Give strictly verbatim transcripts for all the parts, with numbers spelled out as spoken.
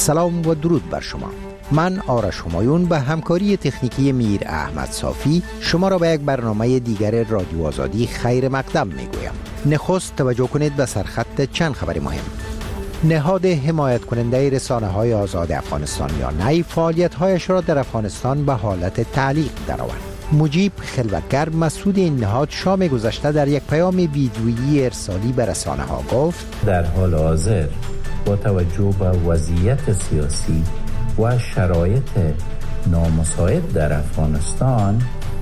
سلام و درود بر شما. من آرش همایون به همکاری تکنیکی میر احمد صافی شما را به یک برنامه دیگر رادیو آزادی خیر مقدم می گویم. نخست توجه کنید به سرخط چند خبر مهم. نهاد حمایت کننده رسانه های آزاد افغانستان یا نی فعالیت هایش را در افغانستان به حالت تعلیق درآورد. مجیب خلوتگر مسئول این نهاد شام گذشته در یک پیام ویدیویی ارسالی به رسانه ها گفت در حال حاضر با توجه به وضعیت سیاسی و شرایط نامساعد در افغانستان،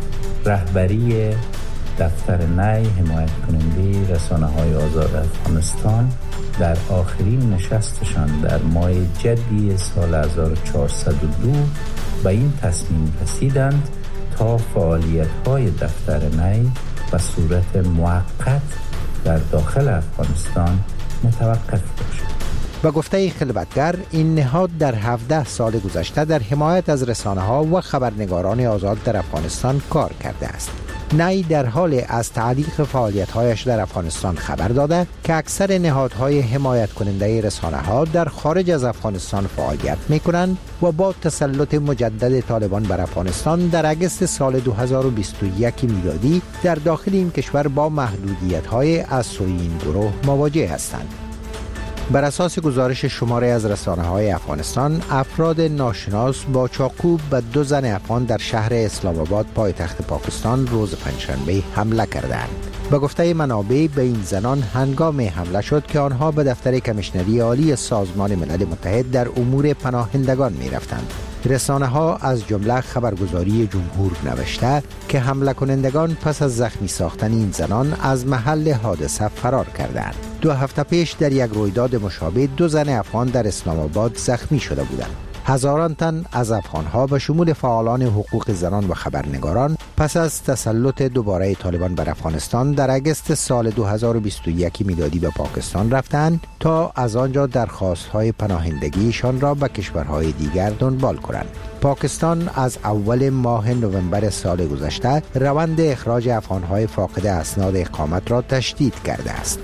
رهبری دفتر نی حمایت کننده رسانه های آزاد افغانستان در آخرین نشستشان در ماه جدی سال هزار و چهارصد و دو به این تصمیم رسیدند تا فعالیت های دفتر نی به صورت موقت در داخل افغانستان متوقف باشد. به گفته خلوتگر، این نهاد در هفده سال گذشته در حمایت از رسانه ها و خبرنگاران آزاد در افغانستان کار کرده است. نی در حال از تعلیق فعالیت هایش در افغانستان خبر داده که اکثر نهادهای حمایت کننده رسانه ها در خارج از افغانستان فعالیت می کنند و با تسلط مجدد طالبان بر افغانستان در اگست سال دو هزار و بیست و یک میلادی در داخل این کشور با محدودیت های از سوی این گروه مواجه هستند. بر اساس گزارش شماره از رسانه های افغانستان، افراد ناشناس با چاقو به دو زن افغان در شهر اسلام آباد پایتخت پاکستان روز پنجشنبه حمله کردند. به گفته منابع، به این زنان هنگام حمله شد که آنها به دفتر کمیشنری عالی سازمان ملل متحد در امور پناهندگان می رفتند. رسانه ها از جمله خبرگزاری جمهور نوشته که حمله کنندگان پس از زخمی ساختن این زنان از محل حادثه فرار کردند. دو هفته پیش در یک رویداد مشابه دو زن افغان در اسلام آباد زخمی شده بودند. هزاران تن از افغانها به شمول فعالان حقوق زنان و خبرنگاران پس از تسلط دوباره طالبان بر افغانستان در اگست سال دو هزار و بیست و یک میلادی به پاکستان رفتند تا از آنجا درخواست‌های پناهندگیشان را به کشورهای دیگر دنبال کنند. پاکستان از اول ماه نوامبر سال گذشته روند اخراج افغانهای فاقد اسناد اقامت را تشدید کرده است.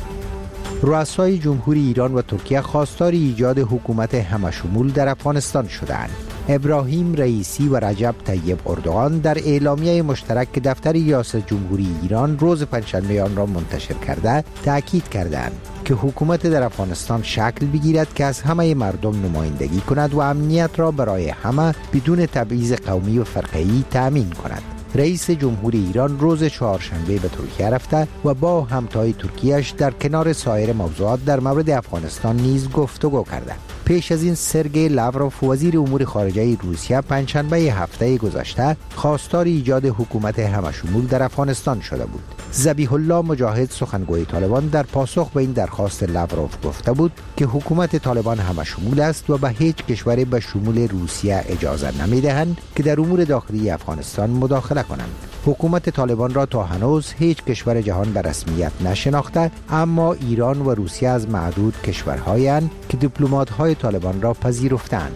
رؤسای جمهوری ایران و ترکیه خواستار ایجاد حکومت همشمول در افغانستان شدند. ابراهیم رئیسی و رجب طیب اردوغان در اعلامیه مشترک که دفتر ریاست جمهوری ایران روز پنجشنبه آن را منتشر کرده تأکید کردند که حکومت در افغانستان شکل بگیرد که از همه مردم نمایندگی کند و امنیت را برای همه بدون تبعیض قومی و فرقه‌ای تأمین کند. رئیس جمهوری ایران روز چهارشنبه به ترکیه رفته و با همتای ترکیهش در کنار سایر موضوعات در مورد افغانستان نیز گفتگو کرده. پیش از این سرگئی لاوروف وزیر امور خارجه روسیه پنجشنبه هفته گذشته خواستار ایجاد حکومت همشمول در افغانستان شده بود. ذبیح الله مجاهد سخنگوی طالبان در پاسخ به این درخواست لاوروف گفته بود که حکومت طالبان همشمول است و به هیچ کشوری به شمول روسیه اجازه نمیدهند که در امور داخلی افغانستان مداخله کنند. حکومت طالبان را تا هنوز هیچ کشور جهان به رسمیت نشناخته، اما ایران و روسیه از معدود کشورهایند که دیپلمات‌های طالبان را پذیرفتند.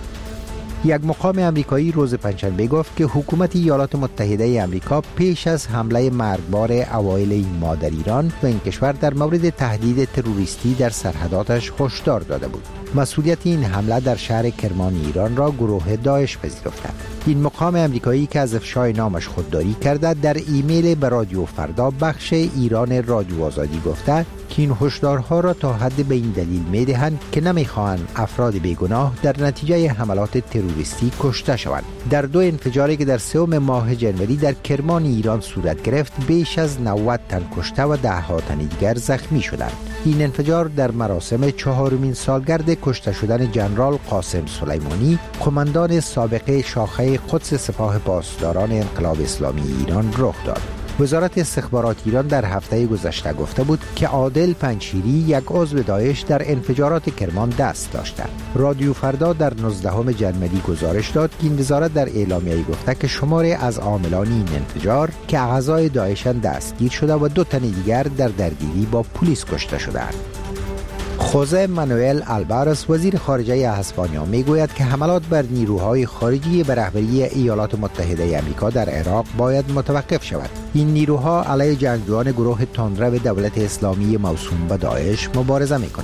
یک مقام امریکایی روز پنجشنبه گفت که حکومت ایالات متحده آمریکا پیش از حمله مرگبار اوایل این ماه در ایران و این کشور در مورد تهدید تروریستی در سرحداتش هشدار داده بود. مسئولیت این حمله در شهر کرمان ایران را گروه داعش پذیرفته. این مقام امریکایی که از افشای نامش خودداری کرده در ایمیل به رادیو فردا بخش ایران رادیو آزادی گفته که این هشدارها را تا حد به این دلیل می‌دهند که نمی‌خواهند افراد بیگناه در نتیجه حملات تروریستی کشته شوند. در دو انفجاری که در سوم ماه جنوری در کرمان ایران صورت گرفت بیش از نود تن کشته و ده ها تن دیگر زخمی شدند. این انفجار در مراسم چهارمین سالگرد کشته شدن ژنرال قاسم سلیمانی، قماندان سابق شاخه قدس سپاه پاسداران انقلاب اسلامی ایران رخ داد. وزارت استخبارات ایران در هفته گذشته گفته بود که عادل پنجشیری یک عضو داعش در انفجارات کرمان دست داشته. رادیو فردا در نوزدهم ژانویه گزارش داد که این وزارت در اعلامیه‌ای گفته که شماری از عاملان این انفجار که اعضای داعش دستگیر شده و دو تن دیگر در درگیری با پلیس کشته شدند. خوزه مانوئل آلوارز وزیر خارجه اسپانیا میگوید که حملات بر نیروهای خارجی به رهبری ایالات متحده آمریکا در عراق باید متوقف شود. این نیروها علیه جنگجویان گروه تندرو دولت اسلامی موسوم به داعش مبارزه میکنند.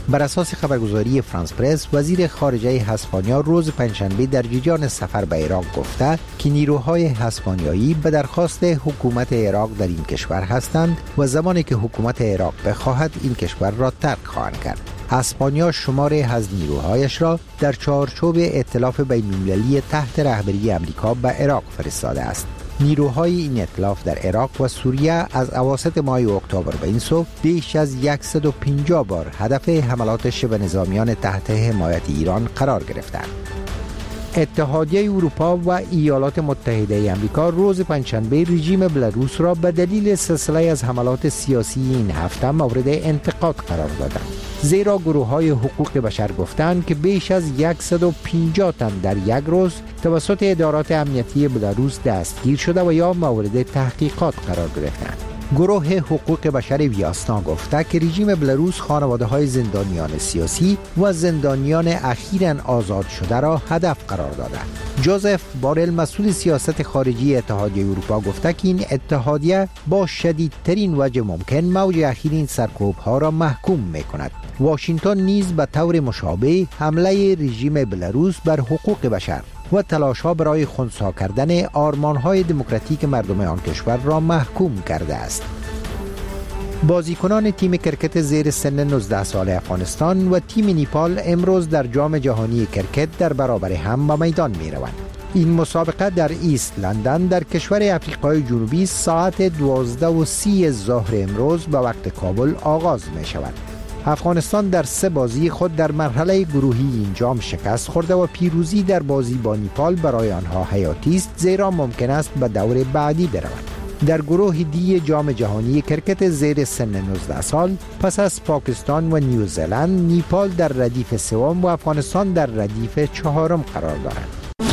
بر اساس خبرگزاری فرانس پرس، وزیر خارجه اسپانیا روز پنجشنبه در جریان سفر به عراق گفته که نیروهای اسپانیایی به درخواست حکومت عراق در این کشور هستند و زمانی که حکومت عراق بخواهد این کشور را ترک خواهند کرد. اسپانیا شماری از نیروهایش را در چارچوب ائتلاف بین‌المللی تحت رهبری آمریکا به عراق فرستاده است. نیروهای این ائتلاف در عراق و سوریه از اواسط ماه اکتبر به این سو بیش از صد و پنجاه بار هدف حملات شبه نظامیان تحت حمایت ایران قرار گرفتند. اتحادیه اروپا و ایالات متحده آمریکا روز پنجشنبه رژیم بلاروس را به دلیل سلسله از حملات سیاسی این هفته مورد انتقاد قرار دادند. زیرا گروه‌های حقوق بشر گفتند که بیش از صد و پنجاه تن در یک روز توسط ادارات امنیتی بلاروس دستگیر شده و یا مورد تحقیقات قرار گرفتند. گروه حقوق بشر ویاسنا گفته که رژیم بلاروس خانواده‌های زندانیان سیاسی و زندانیان اخیراً آزاد شده را هدف قرار داده. جوزف بارل مسئول سیاست خارجی اتحادیه اروپا گفته که این اتحادیه با شدیدترین وجه ممکن موج اخیر این سرکوب‌ها را محکوم می‌کند. واشنگتن نیز به طور مشابه حمله رژیم بلاروس بر حقوق بشر و تلاش‌ها برای خنثی کردن آرمان‌های دموکراتیک مردم آن کشور را محکوم کرده است. بازیکنان تیم کرکت زیر سن نوزده ساله افغانستان و تیم نیپال امروز در جام جهانی کرکت در برابر هم به میدان می‌روند. این مسابقه در ایست لندن در کشور افریقای جنوبی ساعت دوازده و سی ظهر امروز به وقت کابل آغاز می‌شود. افغانستان در سه بازی خود در مرحله گروهی این جام شکست خورده و پیروزی در بازی با نیپال برای آنها حیاتی است، زیرا ممکن است به دور بعدی بروند. در گروه دی جام جهانی کرکت زیر سن نوزده سال پس از پاکستان و نیوزلند، نیپال در ردیف سوم و افغانستان در ردیف چهارم قرار دارند.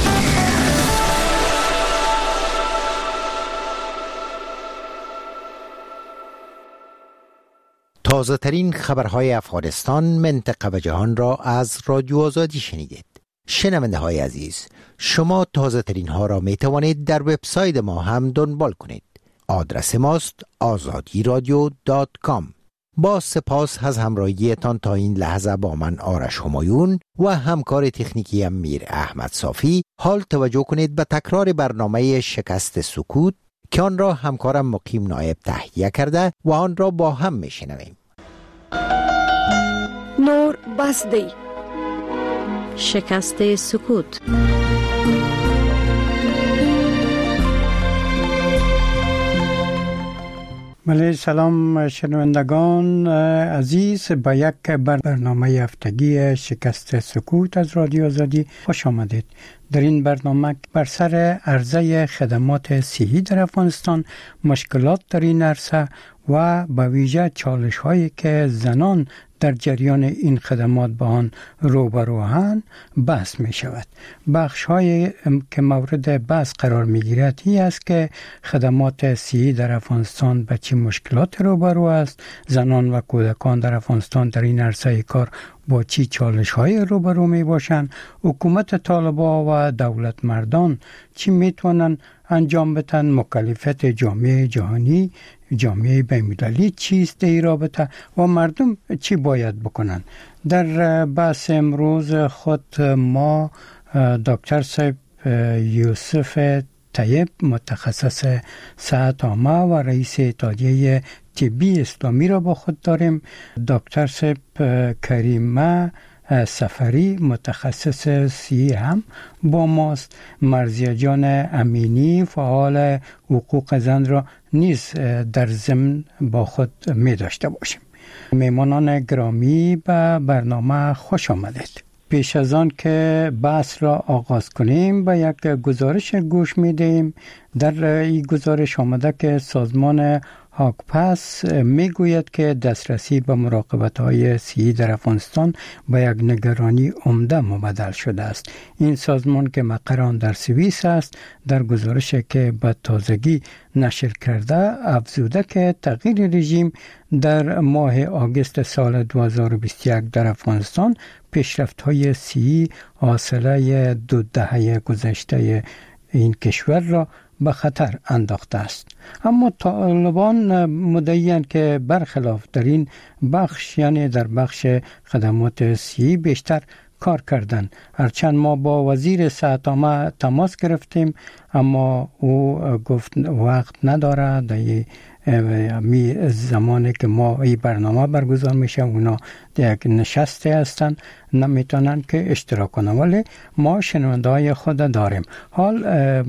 تازه ترین خبرهای افغانستان، منطقه و جهان را از رادیو آزادی شنیدید. شنونده های عزیز، شما تازه ترین ها را می توانید در وبسایت ما هم دنبال کنید. آدرس ماست آزادی رادیو دات کام. با سپاس از همراهیتان تا این لحظه با من آرش همایون و همکار تکنیکی میر احمد صافی. حال توجه کنید به تکرار برنامه شکست سکوت که آن را همکارم مقیم نایب تهیه کرده و آن را با هم می شنویم. نور بسدی شکست سکوت. بله، سلام شنوندگان عزیز، به یک برنامه هفتگی شکست سکوت از رادیو آزادی خوش آمدید. در این برنامه بر سر عرضه خدمات صحی در افغانستان، مشکلات در این عرصه و به ویژه چالش هایی که زنان در جریان این خدمات با آن روبروهن بحث می شود. بخش هایی که مورد بحث قرار می گیرد این است که خدمات صحی در افغانستان به چه مشکلات روبرو است، زنان و کودکان در افغانستان در این عرصه کار با چی چالش های روبرو می باشند، حکومت طالبان و دولت مردان چی می توانند انجام بدن، مکلفیت جامعه جهانی، جامعه بین‌المللی چیست در این رابطه و مردم چی باید بکنن. در بحث امروز خود ما دکتر صاحب یوسف طیب، متخصص صحت عامه و رئیس اتحادیه طبی اسلامی را با خود داریم. دکتر صاحب کریمه سفری، متخصص سی هم با ماست. مرضیه جان امینی، فعال حقوق زن را نیز در ضمن با خود می داشته باشیم. میمانان گرامی به برنامه خوش آمدید. پیش از آن که بحث را آغاز کنیم به یک گزارش گوش می دهیم. در این گزارش آمده که سازمان هاکپس می گوید که دسترسی به مراقبت های صحی در افغانستان به یک نگرانی عمده مبدل شده است. این سازمان که مقر آن در سوئیس است، در گزارشی که به تازگی نشر کرده افزوده که تغییر رژیم در ماه آگوست سال دو هزار و بیست و یک در افغانستان پیشرفت های صحی حاصله دو دهه گذشته این کشور را به خطر انداخته است. اما طالبان مدعی‌اند که برخلاف در این بخش، یعنی در بخش خدمات صحی بیشتر کار کردن. هرچند ما با وزیر صحت عامه تماس گرفتیم، اما او گفت وقت نداره. در می زمانی که ما این برنامه برگزار میشه اونا در یک نشسته هستن، نمیتونن که اشتراک کنن، ولی ما شنونده های خود داریم. حال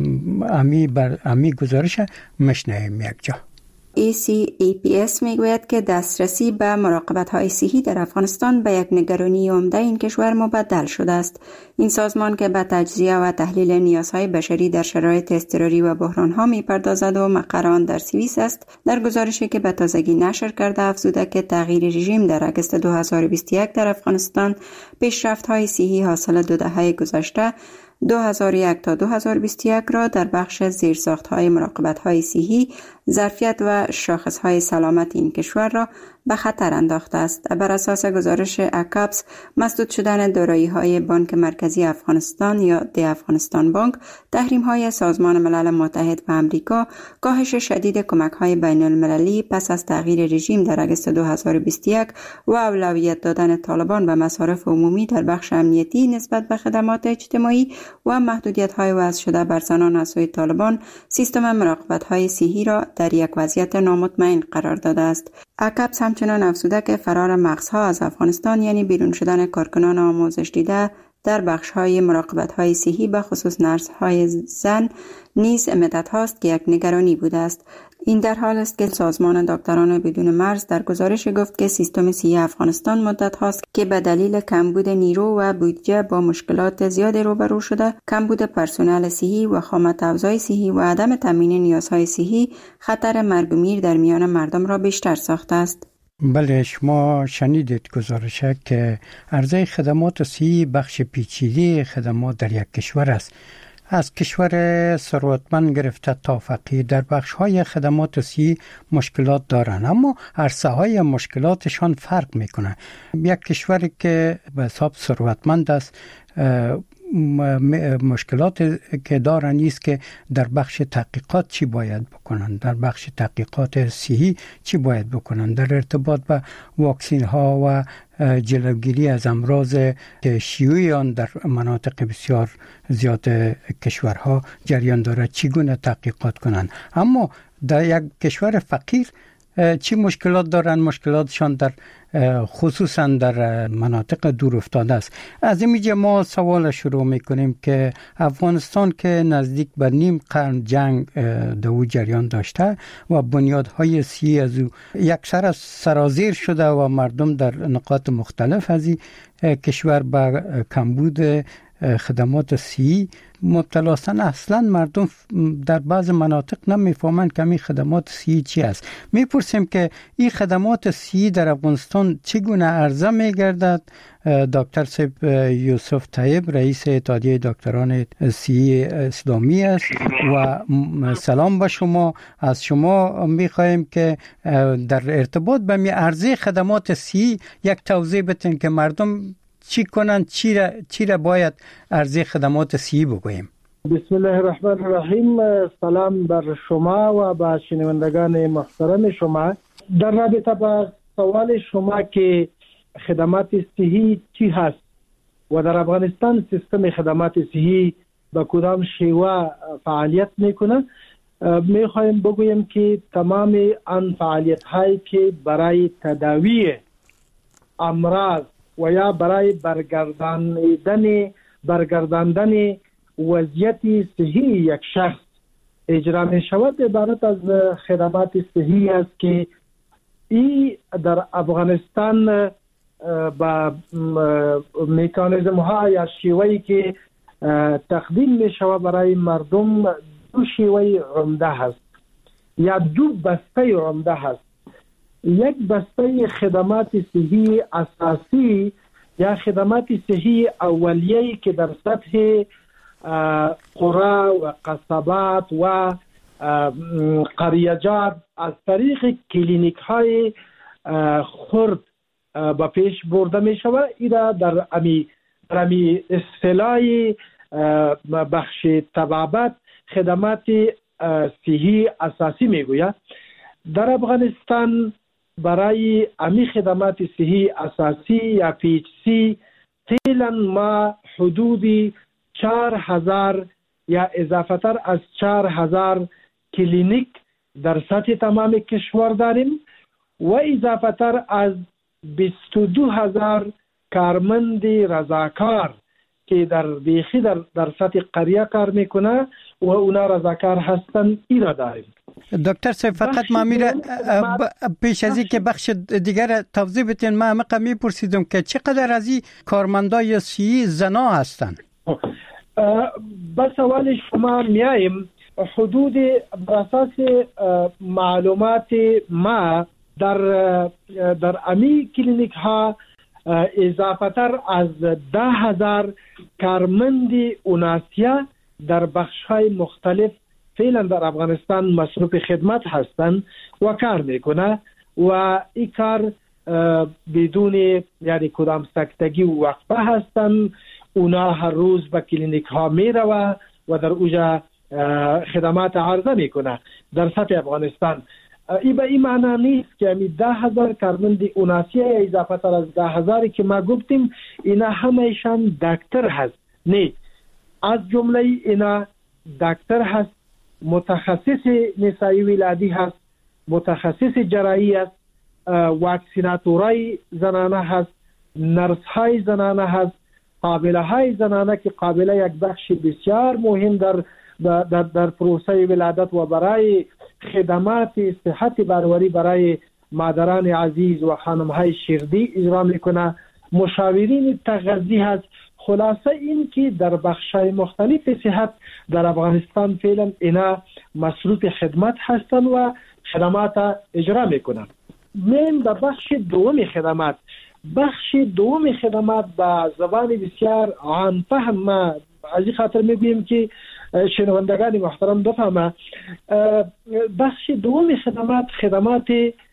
امی, بر امی گزارش مشنویم یک جا. ای سی ای پی اس میگوید که دسترسی به مراقبت‌های صحی در افغانستان به یک نگرانی عمده این کشور مبدل شده است. این سازمان که به تجزیه و تحلیل نیازهای بشری در شرایط اضطراری و بحران‌ها می‌پردازد و مقر آن در سوئیس است، در گزارشی که به تازگی نشر کرده افزوده که تغییر رژیم در اگست دو هزار و بیست و یک در افغانستان پیشرفت‌های صحی حاصل دو دهه گذشته دو هزار و یک تا دو هزار و بیست و یک را در بخش زیرساخت‌های مراقبت‌های صحی، ظرفیت و شاخص‌های سلامت این کشور را به خطر انداخته است. بر اساس گزارش اکاپس، مسدود شدن دارایی‌های بانک مرکزی افغانستان یا دی افغانستان بانک، تحریم‌های سازمان ملل متحد و امریکا، کاهش شدید کمک‌های بین‌المللی پس از تغییر رژیم در اگست دو هزار و بیست و یک و اولویت دادن طالبان به مصارف عمومی در بخش امنیتی نسبت به خدمات اجتماعی و محدودیت‌های وضع شده بر زنان از سوی طالبان، سیستم مراقبت‌های صحی را در یک وضعیت نامطمئن قرار داده است. اکاپس همچنان افزوده که فرار مغزها از افغانستان، یعنی بیرون شدن کارکنان آموزش دیده در بخش‌های مراقبت‌های صحی به خصوص نرس‌های زن، نیز مدت هاست که یک نگرانی بوده است. این در حال است که سازمان دکتران بدون مرز در گزارش گفت که سیستم صحی افغانستان مدت هاست که به دلیل کمبود نیرو و بودجه با مشکلات زیاد روبرو شده، کمبود پرسنل صحی و خامت افزای صحی و عدم تامین نیازهای صحی خطر مرگ و میر در میان مردم را بیشتر ساخته است. بله، شما شنیدید گزارش که عرضه خدمات صحی بخش پیچیده خدمات در یک کشور است. از کشور ثروتمند گرفته تا فقیر در بخش‌های خدمات صحی مشکلات دارند، اما عرصه‌های مشکلاتشان فرق می‌کنه. یک کشوری که به حساب ثروتمند است مشکلات که دارن نیست که در بخش تحقیقات چی باید بکنن، در بخش تحقیقات صحی چی باید بکنن، در ارتباط به واکسین ها و جلوگیری از امراض که شیوع آن در مناطق بسیار زیاد کشورها جریان داره چگونه تحقیقات کنن. اما در یک کشور فقیر چی مشکلات دارن؟ مشکلاتشان در خصوصا در مناطق دور افتاده است. از اینجا ما سوال شروع میکنیم که افغانستان که نزدیک به نیم قرن جنگ دو جریان داشته و بنیادهای صحی از او یکسر سرازیر شده و مردم در نقاط مختلف از این کشور به کمبود خدمات صحی مبتلا هستند، اصلا مردم در بعض مناطق نمیفهمند که این خدمات صحی چی است. میپرسیم که این خدمات صحی در افغانستان چگونه عرضه میگردد؟ دکتر صاحب یوسف طیب رئیس اتحادیه دکتران صحی اسلامی است و سلام به شما. از شما میخواهیم که در ارتباط به می عرضه خدمات صحی یک توضیح بدین که مردم چی کنن، چی را, چی را باید عرضه خدمات صحی بگوییم. بسم الله الرحمن الرحیم. سلام بر شما و با شنوندگان محترم شما. در رابطه با سوال شما که خدمات صحی چی هست و در افغانستان سیستم خدمات صحی به کدام شیوه فعالیت میکنه، میخوایم بگویم که تمام آن فعالیت هایی که برای تداوی امراض و یا برای برگرداندن برگرداندن وضعیت صحی یک شخص اجرا می شود عبارت از خدمات صحی است که این در افغانستان با مکانیزم ها یا شیوهی که تقدیم می شود برای مردم دو شیوه عمده هست یا دو بسته عمده هست. یک بسته خدمات صحی اساسی یا خدمات صحی اولیه‌ای که در سطح قرى و قصبات و قریجات از طریق کلینیک های خرد با پیش برده می شود. اینا در امی در امی اصطلاح بخش طبابت خدمات صحی اساسی میگوید. در افغانستان برای امی خدمات صحی اساسی یا پی اچ سی فعلا ما حدود چهار هزار یا اضافه تر از چهار هزار کلینیک در سطح تمام کشور داریم و اضافه تر از بیست و دو هزار کارمند رضاکار که در بیخی در, در سطح قریه کار میکنه و اونا رضاکار هستن اینا داریم. دکتر صاحب فقط ما میره پیش از این که بخش دیگر توضیح بتین، ما همه میپرسیدم که چقدر از این کارمندای صحی زنا هستن؟ به سوال شما میاییم. حدود بر اساس معلومات ما در در امی کلینیک ها اضافه تر از ده هزار کارمند اوناسیا در بخش های مختلف فعلا در افغانستان مصروف خدمت هستند و کار میکنه و این کار بدون یعنی کدام سکتگی و وقفه هستند. اونا هر روز به کلینیک ها میروه و در اوجا خدمات عرضه میکنه در سطح افغانستان. ای به این معنی نیست که امی ده هزار کارمند اوناسیه یا اضافه تر از ده هزاری که ما گفتیم اینا همهشان دکتر هست. نه، از جمله اینا دکتر هست، متخصص نسایی ولادی هست، متخصص جراحی است، واکسیناتورای زنانه هست، نرس های زنانه هست، قابله های زنانه که قابله یک بخش بسیار مهم در در, در پروسه ولادت و برای خدمات صحت باروری برای مادران عزیز و خانم های شیردی اجرا میکنه. مشاورین تغذی هست. خلاصه این که در بخش های مختلف صحت در افغانستان فعلا اینا مصروف خدمت هستند و خدمات اجرا میکنن. من به بخش دوم خدمات بخش دوم خدمات با زبان بسیار عام فهم ما از این خاطر میگویم که شنوندگان محترم بفهمه. بخش دوم خدمات خدمات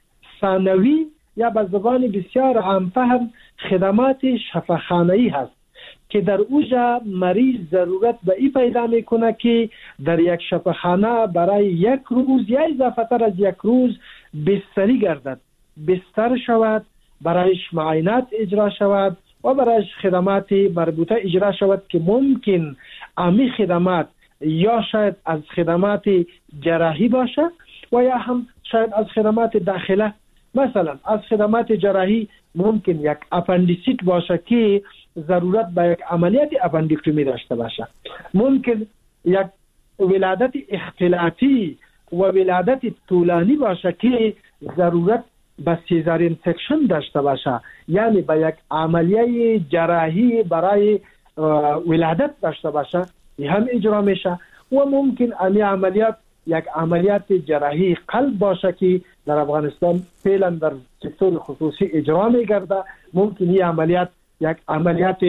ثانوی یا به زبان بسیار عام فهم خدمات شفاخانه‌ای هست که در اوجا مریض ضرورت به این پیدا میکنه که در یک شفاخانه برای یک روز یا اضافه تر از یک روز بستری گردد، بستر شود، برایش معاینات اجرا شود و برایش خدمات مربوطه اجرا شود که ممکن امی خدمات یا شاید از خدمات جراحی باشه و یا هم شاید از خدمات داخله. مثلا از خدمات جراحی ممکن یک اپندیسیت باشه که ضرورت به یک عملیات اپندیکتومی داشته باشه، ممکن یک ولادت اختلاطی و ولادت طولانی باشه که ضرورت به سیزارین سکشن داشته باشه، یعنی به یک عملیه جراحی برای ولادت داشته باشه، این هم اجرا میشه. و ممکن امی عملیات یک عملیات جراحی قلب باشه که در افغانستان فعلا در سکتور خصوصی اجرا میگرده. ممکن این عملیات یک عملیات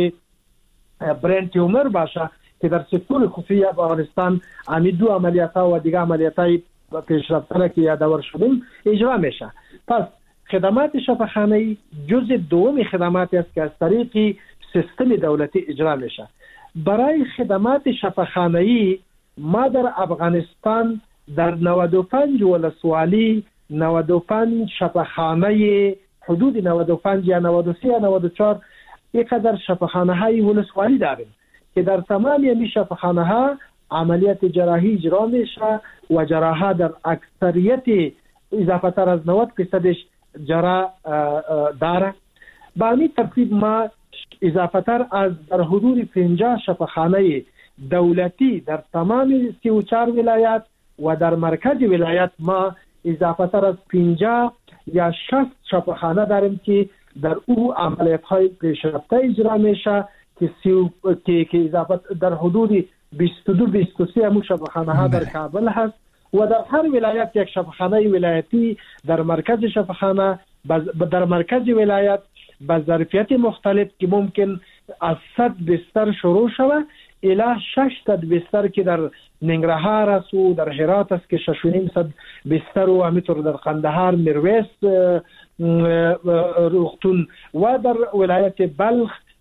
برین تیومر باشه که در سکتور خصوصی افغانستان امی دو عملیات ها و دیگه عملیات های پیشرفتانه که یادآور شدیم اجرا میشه. پس خدمات شفاخانه‌ای جزء دوم خدماتی است که از طریق سیستم دولتی اجرا میشه. برای خدمات شفاخانه‌ای ما در افغانستان در نود و پنج ولسوالی نود و پنج شفاخانه حدود نود و پنج یا نود و سه یا نود و چهار اینقدر شفاخانه های ولسوالی داریم که در تمام این شفاخانه ها عملیات جراحی اجرا میشه و جراحه در اکثریت اضافه تر از نود درصدش جراح داره. با این ترتیب ما اضافه تر از در حدود پنجاه شفاخانه دولتی در تمام سی و چهار ولایت و در مرکز ولایت ما اضافه تر از پنجاه یا شصت شفاخانه داریم که در او عملیات های پیشرفته اجرا میشه که سی که که اضافه در حدود بیست و دو بیست و سه همون شفاخانه ها در کابل هست و در هر ولایت یک شفاخانه ولایتی در مرکز شفاخانه در مرکز ولایت با ظرفیت مختلف که ممکن از صد بستر شروع شود الی شش صد بستر که در ننگرهار است و در هرات است که شش و نیم صد بستر و همینطور در قندهار، مرویس، روغتون و در ولایت بلخ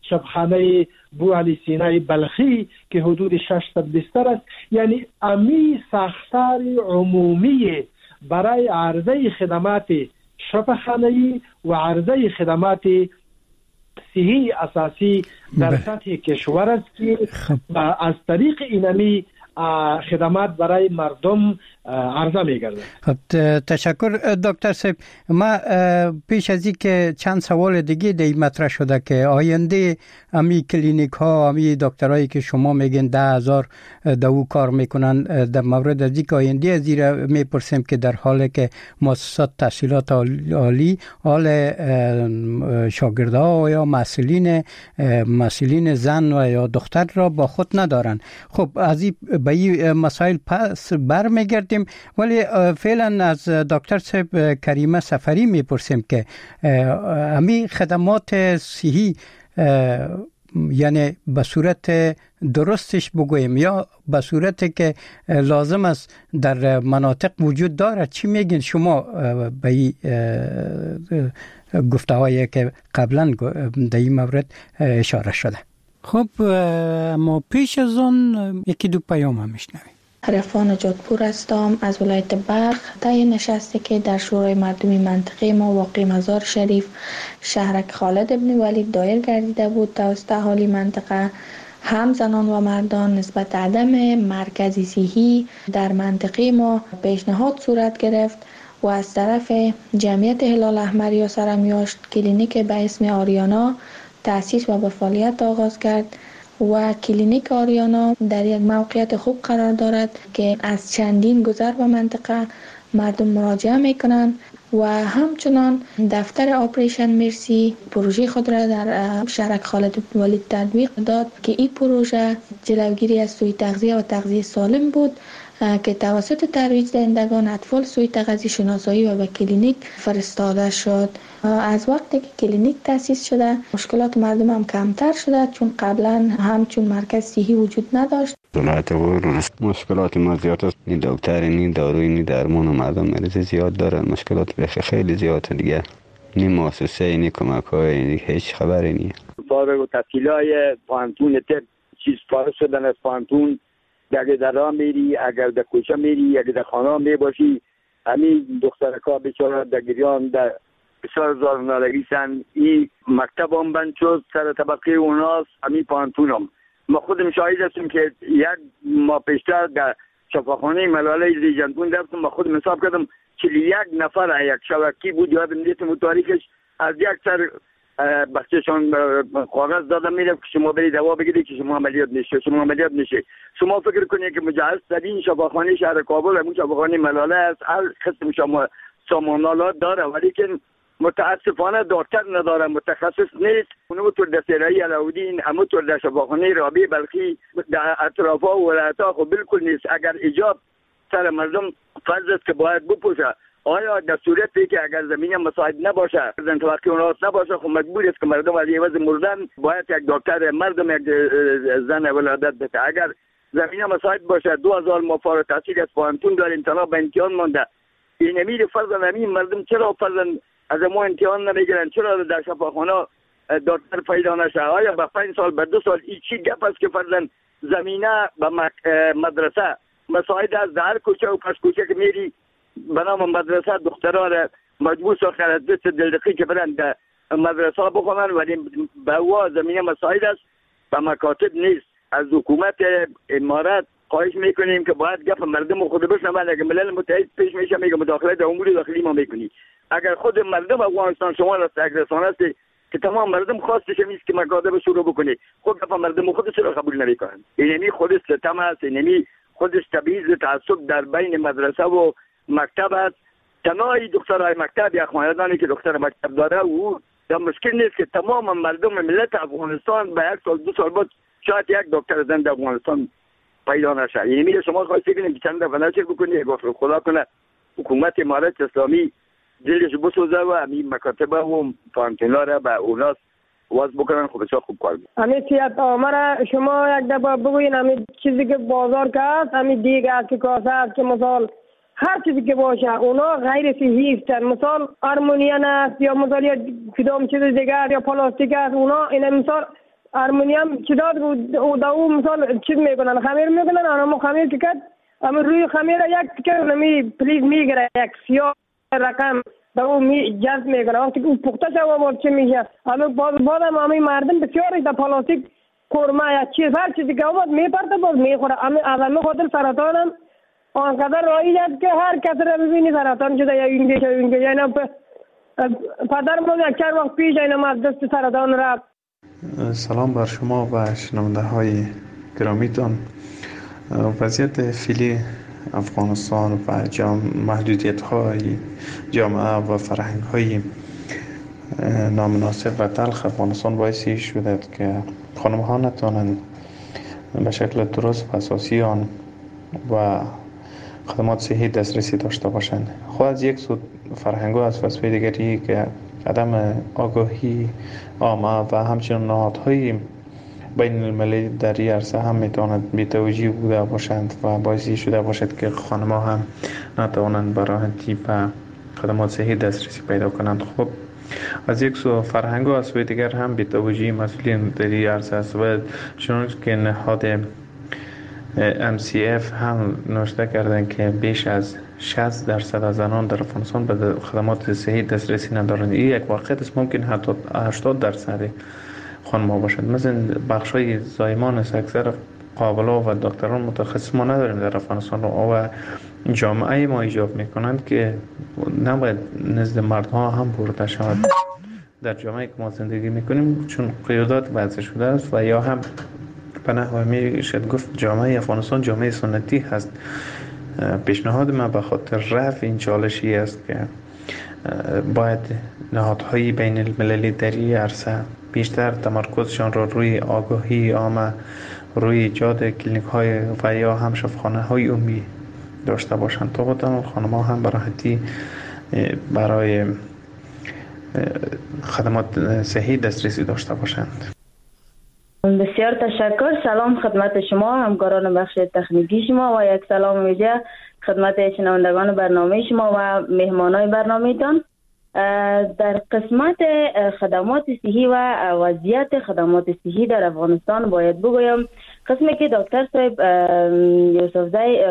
شبخانه بو علی سینای بلخی که حدود ششصد بستر است. یعنی امی ساختار عمومی برای عرضه خدمات شفاخانه‌ای و عرضه خدمات صحی اساسی در سطح کشور است که از طریق اینمی خدمات برای مردم عرضه می‌گردد. خب تشکر دکتر صاحب. ما پیش از این که چند سوال دیگه دی مطرح شده که آینده امی کلینیک ها، امی دکترایی که شما میگین ده هزار دو کار میکنن، در مورد از اینکه آینده از این میپرسیم که در حالی که مؤسسات تحصیلات عالی حال شاگردها یا مسئولین مسئولین زن و یا دختر را با خود ندارن. خب از این به این مسائل پس برمیگردیم، ولی فعلا از دکتر صاحب کریمه سفری میپرسیم که امی خدمات صحی یعنی به صورت درستش بگویم یا به صورتی که لازم است در مناطق وجود داره، چی میگین شما به این گفته هایی که قبلا در این مورد اشاره شده؟ خب ما پیش از اون یکی دو پیام هم میشنویم. عرفان جادپور هستم از ولایت بلخ. طی نشستی که در شورای مردمی منطقه ما واقع مزار شریف شهرک خالد ابن ولید دایر گردیده بود توسط اهالی منطقه، هم زنان و مردان نسبت عدم مرکزی صحی در منطقه ما پیشنهاد صورت گرفت و از طرف جمعیت هلال احمر یا سرمیاشت کلینیک به اسم آریانا تأسیس و به فعالیت آغاز کرد و کلینیک آریانا در یک موقعیت خوب قرار دارد که از چندین گذر و منطقه مردم مراجعه میکنن و همچنان دفتر آپریشن مرسی پروژه خود را در شهرک خالد بن ولید تطبیق داد که این پروژه جلوگیری از سوء تغذیه و تغذیه سالم بود که توسط ترویج دهندگان اطفال سوء تغذیه شناسایی و به کلینیک فرستاده شد. از وقتی که کلینیک تأسیس شده مشکلات مردم هم کمتر شده، چون قبلا همچون مرکز صحی وجود نداشت. ولایت ورور مشکلات ما زیاد است، نی دکتر نی داروی نی درمان و مردم مریض زیاد دارن، مشکلات بخی خیلی زیاده دیگه، نی مؤسسه نی کمک های هیچ خبری نی. فارغ التحصیلای پانتون تر چیز فارغ شدن از پانتون، اگر در راه میری، اگر در کوچه میری، اگر در خانه می باشی، همین دخترکا بیچاره در گریان در بسیار زار نالگیسن. این مکتب هم بند شد، سر طبقه اوناست، همین پانتون هم. ما خودم شاهد هستیم که یک ماه پیشتر در شفاخانه ملاله ریجنبون رفتم، ما خودم حساب کردم چلی یک نفر یک شبکی بود، یادم نیستم تاریخش، از یک سر بخششان کاغذ دادم میرم که شما برید دوا بگیرید که شما عملیات نشه، شما عملیات نشه. شما فکر کنید که مجهز ترین شفاخانه شهر کابل همون شفاخانه ملاله است، هر قسم شما سامانالات داره، ولی که متاسفانه دکتر نداره، متخصص نیست. اونطور در سرایی علاودین، همونطور در شفاخانه رابعه بلخی، در اطرافا و ولایت‌ها خب بالکل نیست. اگر ایجاب سر مردم فرض است که باید بپوشه، آیا در صورتی که اگر زمین مساعد نباشه، زن توقع اونات نباشه، خب مجبور است که مردم از عوض مردن باید یک دکتر مردم یک زن ولادت بده. اگر زمین مساعد باشه، دو هزار ما فارغ التحصیل از پانتون داریم، تنها به امتحان مانده. این امیر فرضاً همین مردم چرا فرضاً از ما امتحان نمیگیرن؟ چرا در شفاخانه دکتر پیدا نشه؟ آیا به پنج سال به دو سال این چی گپ است که فرضاً زمینه به مدرسه مساعد از در کوچه و پس کوچه که میری به نام مدرسه دخترها را مجبور ساخته از دست دلدقی که برن در مدرسه بخونن، ولی به هوا زمینه مساعد است، به مکاتب نیست. از حکومت امارات خواهش میکنیم که باید گپ مردم خود بشنون. اگر ملل متحد پیش میشه میگه مداخله در امور داخلی ما میکنی، اگر خود مردم افغانستان شما را تگرسان است که تمام مردم خواستش نیست که مکاتب شروع بکنی، خود گپ مردم خود چرا قبول نمیکنن؟ اینمی خودش ستم است، اینمی خودش تبعیض تعصب در بین مدرسه و مکتب است. تنهای دخترای مکتب یا خاندانی که دختر مکتب داره او در مشکل نیست که تمام مردم ملت افغانستان به یک سال دو سال بعد شاید یک دکتر زن در افغانستان پیدا نشه. یعنی میره شما خواهید بگید که چند دفعه نشر بکنید، گفت خدا کنه حکومت امارت اسلامی دلش بسوزه و همین مکاتب و پانتونا را به اوناس واز بکنن، خب بسیار خوب کار میکنن. همین سیاست آمره شما یک دفعه بگوین همین چیزی که بازار که هست، همین دیگ است که کاسه است که مثال هر چیزی که باشه اونا غیر صحی هستن، مثال آرمونیان است یا مثال یا کدام چیز دیگر یا پلاستیک است، اونا این مثال هارمونیوم چی داد او دا او مثال چیز میکنن خمیر میکنن اما خمیر که کرد اما روی خمیر یک تکه نمی پلیز میگره یک سیاه رقم دا او می جذب میکنه وقتی او پخته شد و چی میشه اما باز باز هم امی مردم بسیاری دا پلاستیک کورما یا چیز هر چیزی که اومد میپرده باز میخوره اما از همه خاطر سرطان هم آنقدر رایج است که هر کس را ببینی سرطان شده یا اینگه یا اینگه یعنی پدر ما یک چند وقت پیش اینا از دست سرطان رفت. سلام بر شما و شنونده های گرامیتان. وضعیت فعلی افغانستان و محدودیت های جامعه و فرهنگ های نامناسب و تلخ افغانستان باعثی شده که خانم ها نتوانند به شکل درست و اساسی آن و خدمات صحی دسترسی داشته باشند. خود از یک سو فرهنگ ها از وسوی دیگری که عدم آگاهی عامه و همچنین نهادهای بین المللی در این عرصه هم میتواند بی‌توجهی بوده باشند و باعثی شده باشد که خانم‌ها هم نتوانند به راحتی به خدمات صحی دسترسی پیدا کنند. خب از یک سو فرهنگ ها از سوی دیگر هم بی‌توجهی مسئولین در این عرصه است و چون که نهاد ام سی اف هم نوشته کردن که بیش از شصت درصد از زنان در افغانستان به خدمات صحی دسترسی ندارند. این یک واقعیت است. ممکن حتی هشتاد درصد خانم‌ها باشد. مثلا بخش‌های زایمان است. اکثر قابلا و دکتران متخصص ما نداریم در افغانستان و جامعه ما ایجاب میکنند که نباید نزد مردها هم برده شود. در جامعه که ما زندگی میکنیم چون قیادات وضع شده است و یا هم به نحو میشد گفت جامعه افغانستان جامعه سنتی هست. پیشنهاد من به خاطر رفع این چالشی است که باید نهادهای بین المللی در این عرصه بیشتر تمرکزشان را روی آگاهی عامه، روی ایجاد کلینیک های و یا هم شفاخانه های عمومی داشته باشند تا بتوانند خانم‌ها هم به راحتی برای خدمات صحی دسترسی داشته باشند. بسیار تشکر. سلام خدمت شما همکاران بخش تکنیکی شما و یک سلام ویژه خدمت شنوندگان برنامه شما و مهمانای برنامه‌تان. در قسمت خدمات صحی و وضعیت خدمات صحی در افغانستان باید بگویم قسمی که دکتر صاحب یوسفزی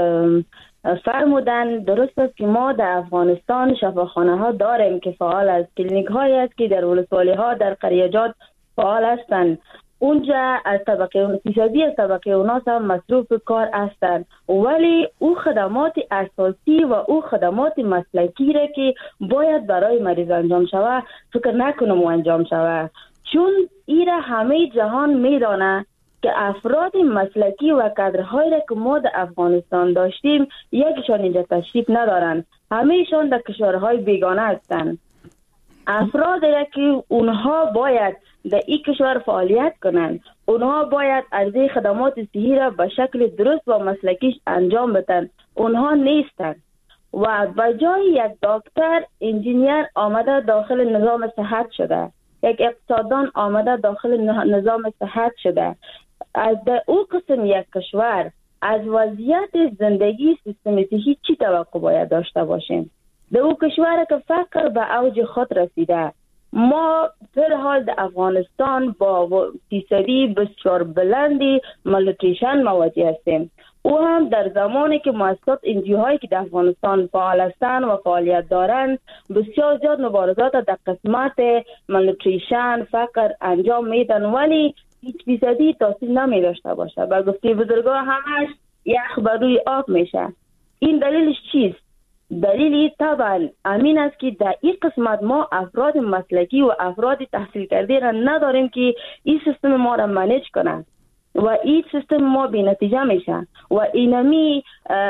فرمودن درست است که ما در افغانستان شفاخانه ها داریم که فعال است، کلینیک هایی است که در ولسوالی ها در قریجات فعال هستند. اونجا از طبقه فیصدی از طبقه اوناس هم مصروف کار هستند، ولی او خدمات اساسی و او خدمات مسلکی را که باید برای مریض انجام شود فکر نکنم انجام شود، چون ایره همه جهان میدانه که افراد مسلکی و کادرهایی را که ما در افغانستان داشتیم یکیشان اینجا تشریف ندارند، همهشان در کشورهای بیگانه هستند. افراد را که اونها باید در این کشور فعالیت کنند، اونها باید عرضه خدمات صحی را به شکل درست و مسلکیش انجام بدن، اونها نیستند و به جای یک دکتر انجینیر آمده داخل نظام صحت شده، یک اقتصاددان آمده داخل نظام صحت شده. از او قسم یک کشور از وضعیت زندگی سیستم صحی چی توقع باید داشته باشیم؟ در او کشور که فقر به اوج خود رسیده، ما در حال در افغانستان با فیصدی بسیار بلندی مالنوتریشن مواجه هستیم. او هم در زمانی که مؤسسات انجیوهایی که در افغانستان فعال هستند و فعالیت دارند بسیار زیاد مبارزات در قسمت مالنوتریشن فقر انجام میدن، ولی هیچ فیصدی تاثیر نمی داشته باشه. با گفته بزرگان همش یخ بر روی آب میشه. این دلیلش چیست؟ دلیلی طبعا امین است که در این قسمت ما افراد مسلکی و افراد تحصیل کرده را نداریم که این سیستم ما را منیج کنند و این سیستم ما بی نتیجه میشه و اینمی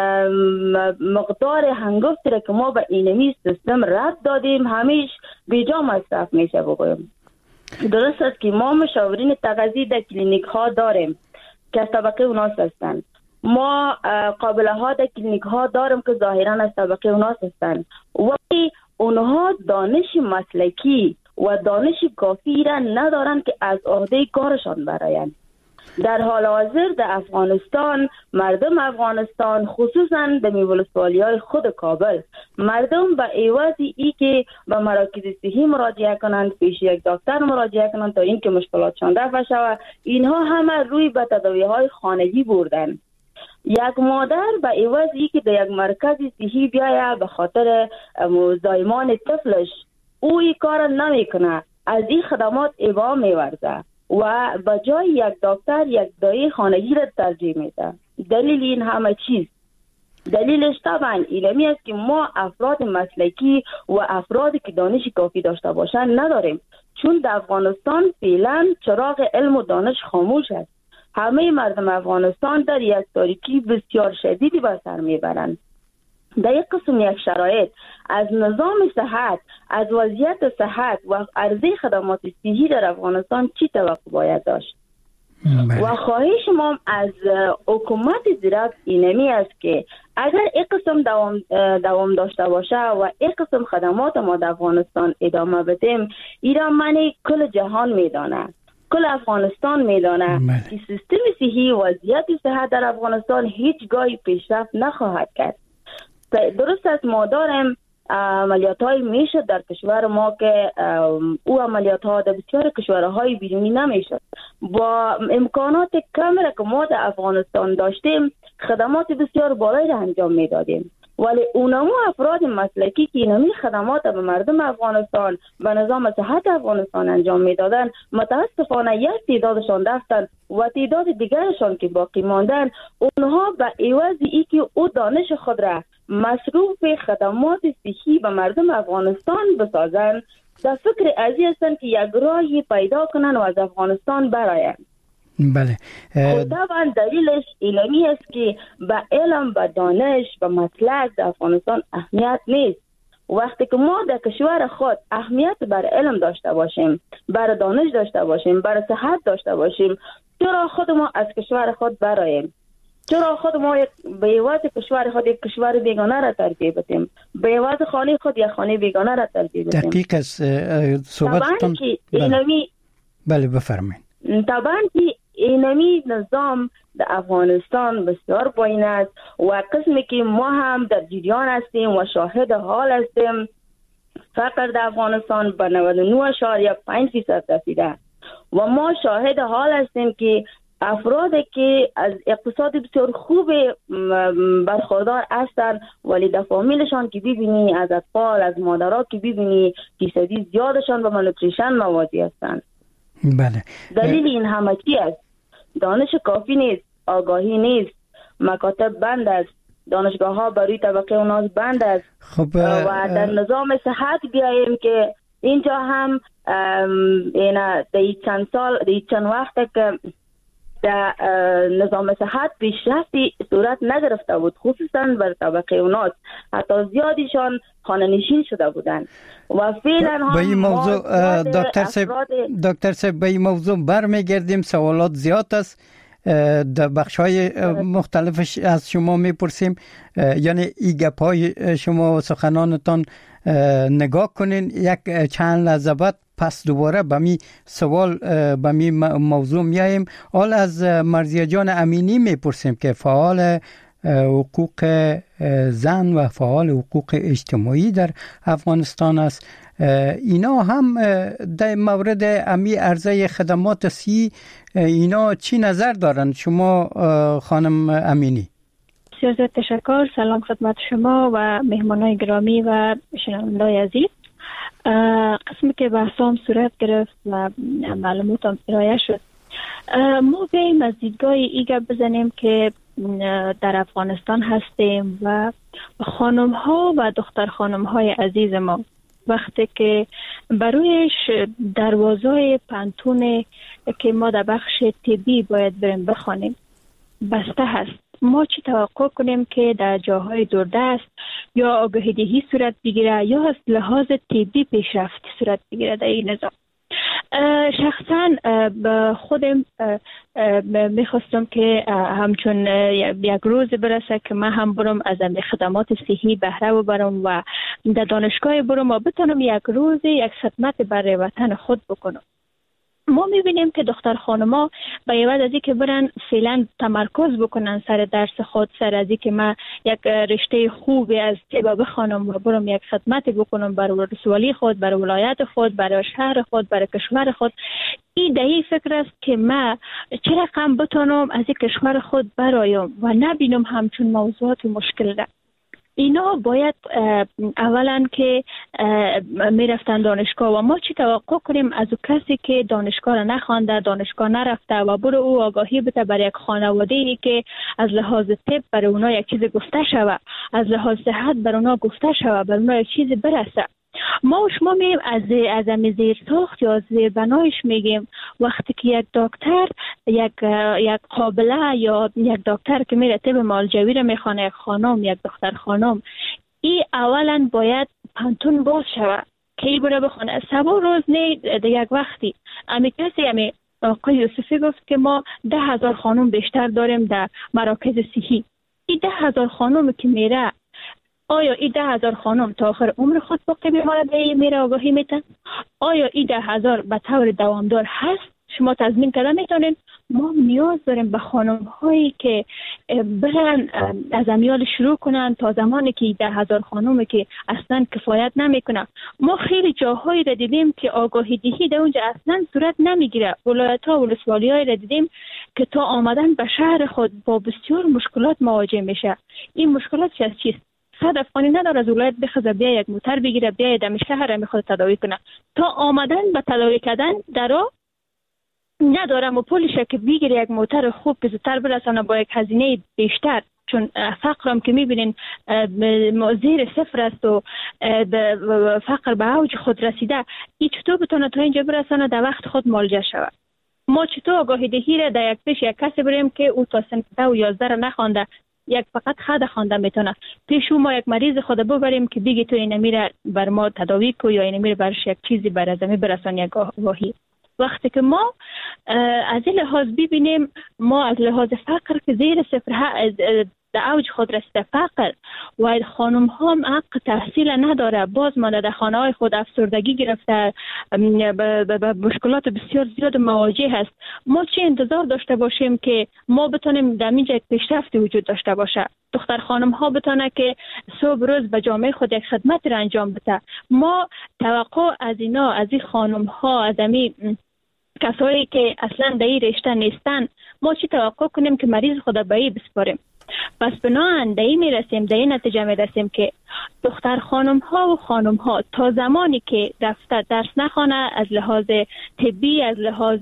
مقدار هنگفتی را که ما به اینمی سیستم رد دادیم همیش بیجا مصرف میشه. بگویم درست است که ما مشاورین تغذیه در کلینیک ها داریم که از طبقه اوناس هستند، ما قابله ها در کلینیک ها داریم که ظاهرا از طبقه اوناس هستند، ولی اونها دانش مسلکی و دانش کافی را ندارند که از عهده کارشان برآیند. در حال حاضر در افغانستان مردم افغانستان خصوصا در ولسوالی‌های خود کابل مردم به عوض ای که به مراکز صحی مراجعه کنند پیش یک دکتر مراجعه کنند تا اینکه مشکلاتشان رفع شود اینها همه روی به تداوی‌های خانگی بردن. یک مادر به عوض ای که در یک مرکز صحی بیاید به خاطر زایمان طفلش او این کار نمیکنه، از این خدمات ابا میورزه و به جای یک دکتر یک دایی خانگی را ترجیح میده. دلیل این همه چیز دلیلش طبعا علمی است که ما افراد مسلکی و افرادی که دانش کافی داشته باشند نداریم، چون در افغانستان فعلا چراغ علم و دانش خاموش است. همه مردم افغانستان در یک تاریکی بسیار شدیدی به سر میبرند. در یک قسم یک شرایط از نظام صحت، از وضعیت صحت و عرضه خدمات صحی در افغانستان چی توقع باید داشت؟ و خواهش ما از حکومت زیرک اینمی است که اگر یک قسم دوام, دوام داشته باشه و یک قسم خدمات ما در افغانستان ادامه بدیم، ایران معنی کل جهان میدانه، کل افغانستان میدانه که سیستم صحی و وضعیت صحت در افغانستان هیچگاهی پیشرفت نخواهد کرد. درست است ما داریم عملیات های میشد در کشور ما که او عملیات ها در بسیار کشورهای بیرونی نمیشد. با امکانات کم را که ما در افغانستان داشتیم خدمات بسیار بالایی را انجام میدادیم، ولی اونمو افراد مسلکی که اینمی خدمات به مردم افغانستان به نظام صحت افغانستان انجام میدادن متاسفانه یک تعدادشان رفتن و تعداد دیگرشان که باقی ماندن اونها به عوض ای که او دانش خود را مصروف خدمات صحی به مردم افغانستان بسازند در فکر ازی هستند که یک راهی پیدا کنن و از افغانستان برایند. بله. طبعا دلیلش علمی است که به علم، به دانش، به مسلک در افغانستان اهمیت نیست. وقتی که ما در کشور خود اهمیت بر علم داشته باشیم، بر دانش داشته باشیم، بر صحت داشته باشیم، چرا خود ما از کشور خود براییم؟ چرا خود ما به عوض کشور خود یک کشور بیگانه را ترجیح بدیم؟ به عوض خانه خود یک خانه بیگانه را ترجیح بدیم؟ دقیق است صحبتتون. اینمی بله بفرمایید. طبعا که اینمی نظام در افغانستان بسیار پایین است و قسمی که ما هم در جریان هستیم و شاهد حال هستیم فقر در افغانستان به نود و نه اشاریه پنج درصد رسیده و ما شاهد حال هستیم که افرادی که از اقتصاد بسیار خوب برخوردار هستند ولی در فامیلشان که ببینی از اطفال از مادرها که ببینی فیصدی زیادشان به مالنوتریشن مواجه هستند. بله. دلیل این همه چی است؟ دانش کافی نیست، آگاهی نیست، مکاتب بند است، دانشگاه ها برای طبقه اوناز بند است. خب و در نظام صحت بیاییم که اینجا هم اینا در چند سال در چند وقت که در نظام صحت پیشرفتی صورت نگرفته بود، خصوصا بر طبقه اوناس، حتی زیادیشان خانه نشین شده بودند و فعلا هم به این موضوع دکتر صاحب دکتر صاحب به این موضوع برمیگردیم. سوالات زیاد است، در بخش‌های مختلفش از شما میپرسیم، یعنی این گپ‌های شما سخنانتان نگاه کنین. یک چند لحظه بعد پس دوباره به می سوال به می موضوع میاییم. حال از مرضیه جان امینی میپرسیم که فعال حقوق زن و فعال حقوق اجتماعی در افغانستان است. اینا هم در مورد امی عرضه خدمات سی اینا چی نظر دارند شما خانم امینی؟ بسیار تشکر. سلام خدمت شما و مهمانای گرامی و شنوندگان عزیز. قسمی که بحثام صورت گرفت و معلوماتم ارائه شد، ما بیاییم از دیدگاه ایگه بزنیم که در افغانستان هستیم و خانم ها و دختر خانم های عزیز ما وقتی که برویش دروازه پانتون که ما در بخش طبی باید بریم بخوانیم بسته هست، ما چی توقع کنیم که در جاهای دوردست یا آگاهی دهی صورت بگیره یا از لحاظ طبی پیشرفتی صورت بگیره در این نظام؟ شخصا خودم میخواستم که همچون یک روز برسه که من هم برم از خدمات صحی بهره ببرم و در دانشگاه برم و بتونم یک روز یک خدمت برای وطن خود بکنم. ما میبینیم که دختر خانما به عوض از اینکه برن فعلا تمرکز بکنن سر درس خود، سر از اینکه من یک رشته خوبی از طب بخوانم و برم یک خدمت بکنم برای ولسوالی خود، برای ولایت خود، برای شهر خود، برای کشور خود، این دایی فکر است که من چه رقم بتونم از این کشور خود برایم و نبینم همچون موضوعات مشکل ده. اینا باید اولا که میرفتن دانشگاه و ما چی توقع کنیم از او کسی که دانشگاه را نخوانده، دانشگاه نرفته و برو او آگاهی بده برای یک خانواده ای که از لحاظ طب برای اونا یک چیز گفته شوه، از لحاظ صحت برای اونا گفته شوه، برای اونا یک چیز برسه. ما و شما میگیم از از امی زیر ساخت یا زیر بنایش میگیم وقتی که یک دکتر یک یک قابله یا یک دکتر که میره طب معالجوی رو میخوانه، یک خانم یک دختر خانم، این اولا باید پانتون باز شوه که ای بره بخونه. سبا روز نه یک وقتی امی کسی امی آقای یوسفی گفت که ما ده هزار خانم بیشتر داریم در مراکز صحی. این ده هزار خانم که میره، آیا این ده هزار خانم تا آخر عمر خود باقی میماند به میره آگاهی میتن؟ آیا این ده هزار به طور دوامدار هست؟ شما تضمین کردن میتونین؟ ما نیاز داریم به خانم هایی که برن از امیال شروع کنن تا زمانی که ده هزار خانومی که اصلا کفایت نمیکنه. ما خیلی جاهایی را دیدیم که آگاهی دهی در اونجا اصلا صورت نمیگیره. ولایت ها و ولسوالی هایی را دیدیم که تا آمدن به شهر خود با بسیار مشکلات مواجه میشه. این مشکلات از چیست؟ صد افغانی نداره از ولایت بخزه بیا یک موتر بگیره بیا دم شهر میخواد تداوی کنه، تا آمدن به تداوی کردن درا ندارم و پولش که بگیره یک موتر خوب که زودتر برسانه با یک هزینه بیشتر، چون فقرم که میبینین زیر صفر است و فقر به اوج خود رسیده. این چطور بتونه تا اینجا برسانه در وقت خود معالجه شود؟ ما چطور آگاهی دهی را در یک پیش یک کسی بریم که او تا سن ده و یازده را نخوانده، یک فقط خود خوانده میتونه، پیش ما یک مریض خود ببریم که بگی تو این میره بر ما تداوی کو یا این میره برش یک چیزی بر از می برسان یک آگاهی. وقتی که ما از این لحاظ ببینیم ما از لحاظ فقر که زیر صفر در اوج خود رسیده فقر و خانم ها حق تحصیل نداره، باز مانده در خانه های خود افسردگی گرفته، به مشکلات بسیار زیاد مواجه هست. ما چه انتظار داشته باشیم که ما بتونیم در اینجا یک پیشرفت وجود داشته باشه؟ دختر خانم ها بتونه که صبح روز به جامعه خود یک خدمت را انجام بده. ما توقع از اینا، از این خانم ها، از امی کسایی که اصلا در این رشته نیستن، ما چی توقع کنیم که مریض خود به این بسپاریم؟ پس بناهن در این میرسیم، در این نتیجه میرسیم که دختر خانم ها و خانم ها تا زمانی که دفتر درس نخوانه، از لحاظ طبی، از لحاظ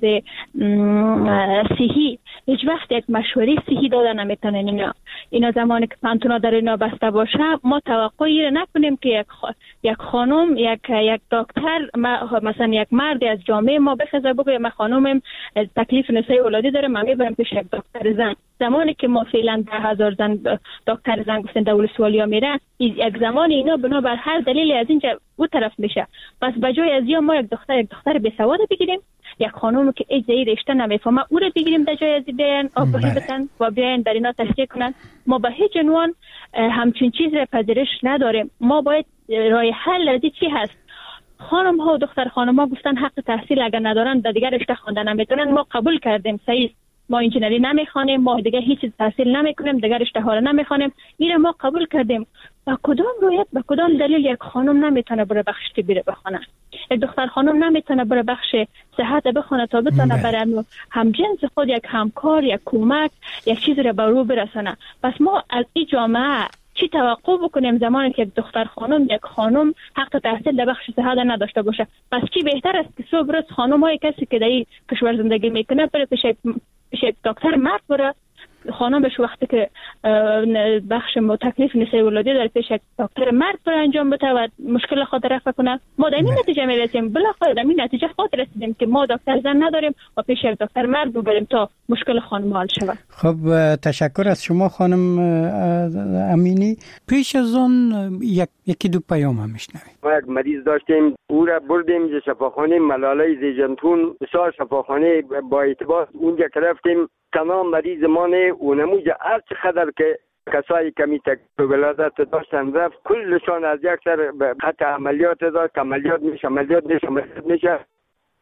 صحی، هیچ وقت یک مشوره صحی داده نمیتونن. اینا اینا زمانی که پانتونا در اینا بسته باشه، ما توقعی را نکنیم که یک خ... یک خانم، یک یک دکتر، مثلا یک مرد از جامعه ما بخزه بگه من خانمم تکلیف نسای اولادی داره، من میبرم پیش یک دکتر زن. زمانی که ما فعلا ده هزار زن دکتر زن گفتن در ولسوالیا میره، یک زمان اینا بنابر هر دلیلی از اینجا او طرف میشه. پس بجای از یا ما یک دختر یک دختر بی سواد بگیریم، یک خانومی که اجزایی رشته نمیفهمه او رو بگیریم در جای از بیان آگاهی بدن و بیان در اینا تشریح کنن. ما به هیچ عنوان همچین چیز را پذیرش نداریم. ما باید راه حل از چی هست؟ خانم ها و دختر خانم ها گفتن حق تحصیل اگر ندارن در دیگر رشته خواندن نمیتونن. ما قبول کردیم، صحیح، ما انجینری نمیخوانیم، ما دیگه هیچ چیز تحصیل نمیکنیم، دیگه رشته ها رو نمیخوانیم، میره ما قبول کردیم. با کدام رویت، با کدام دلیل یک خانم نمیتونه بره بخش طبی بخونه؟ یک دختر خانم نمیتونه بره بخش صحت بخونه تا بتونه برای همجنس خود یک همکار، یک کمک، یک چیزی رو به رو برسونه؟ پس ما از این جامعه چی توقع بکنیم زمانی که یک دختر خانم، یک خانم حق تحصیل در بخش صحت نداشته باشه؟ پس چی بهتر است که صبح روز خانم های کسی که در این کشور زندگی میکنه بره پیش پیش یک دکتر مرد بره، خانم بهش وقتی که بخش تکلیف نسای ولادی داره پیش یک دکتر مرد بره انجام بده و مشکل خود رفع کنه. ما در این نتیجه میرسیم، بالاخره در این نتیجه خود رسیدیم که ما دکتر زن نداریم و پیش یک دکتر مرد ببریم تا مشکل خانم حل شود. خب تشکر از شما خانم امینی. پیش از اون یک یکی دو پیام هم میشنویم. ما یک مریض داشتیم، او را بردیم ز شفاخانه ملاله زیجنتون، بسیار شفاخانه با اعتبار. اونجا که رفتیم تمام مریض ما نه و نموز هر چقدر که کسایی کمی تکلیف ولادت داشتن رفت کلشان از یک سر خط عملیات داشت، عملیات میشه عملیات میشه عملیات میشه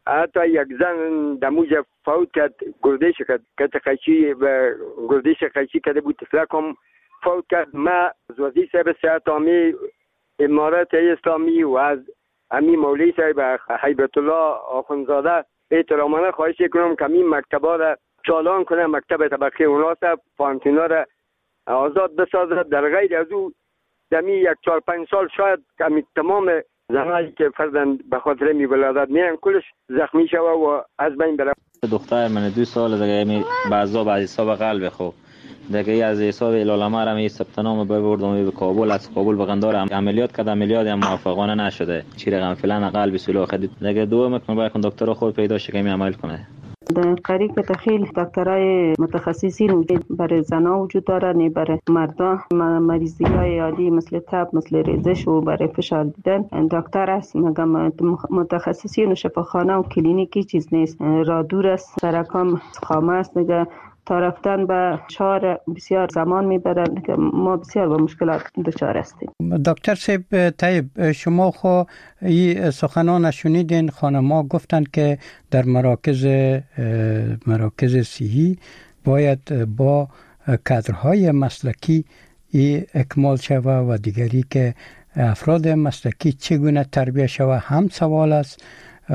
حتی یک زن دموج فوت کرد، گردش کرد که تخشی و گردش خشی کرده بود، تفلکم فوت کرد. ما از وزیر صاحب صحت عامی امارات اسلامی و از امی مولوی صاحب هیبت الله آخوندزاده احترامانه خواهش کنم که این مکتبا را چالان کنه، مکتب طبقه اوناسا پانتینا را آزاد بسازد. در غیر از او دمی یک چهار پنج سال شاید کمی تمام زنایی که فرزند به خاطر می ولادت میان کلش زخمی شوه و از بین بره. دختر من دو سال دیگه می بعضا بعضی حساب قلب خو دیگه از حساب العلماء را می ثبت نام ببردم به کابل، از کابل به قندار عملیات کرد، عملیات هم موفقانه نشده. چی رقم فلان قلب سلو خدید دیگه دو میکنه باید دکتر خود پیدا شه که می عمل کنه. در قریب تخیل دکترای متخصصین وجود برای زنا وجود داره، نه برای مردا. مریضی های عادی مثل تب، مثل ریزش و برای فشار دیدن دکتر است، مگه متخصصین و شفاخانه و کلینیکی چیز نیست. را دور است، سرکام خامه است، نگه تا رفتن به شهر بسیار زمان میبرن که ما بسیار با مشکلات دچار هستیم. دکتر صاحب طیب، شما خو این سخنان شنیدین، خانم‌ها گفتن که در مراکز مراکز صحی باید با کادرهای مسلکی ای اکمال شوه و دیگری که افراد مسلکی چگونه تربیت شوه هم سوال است.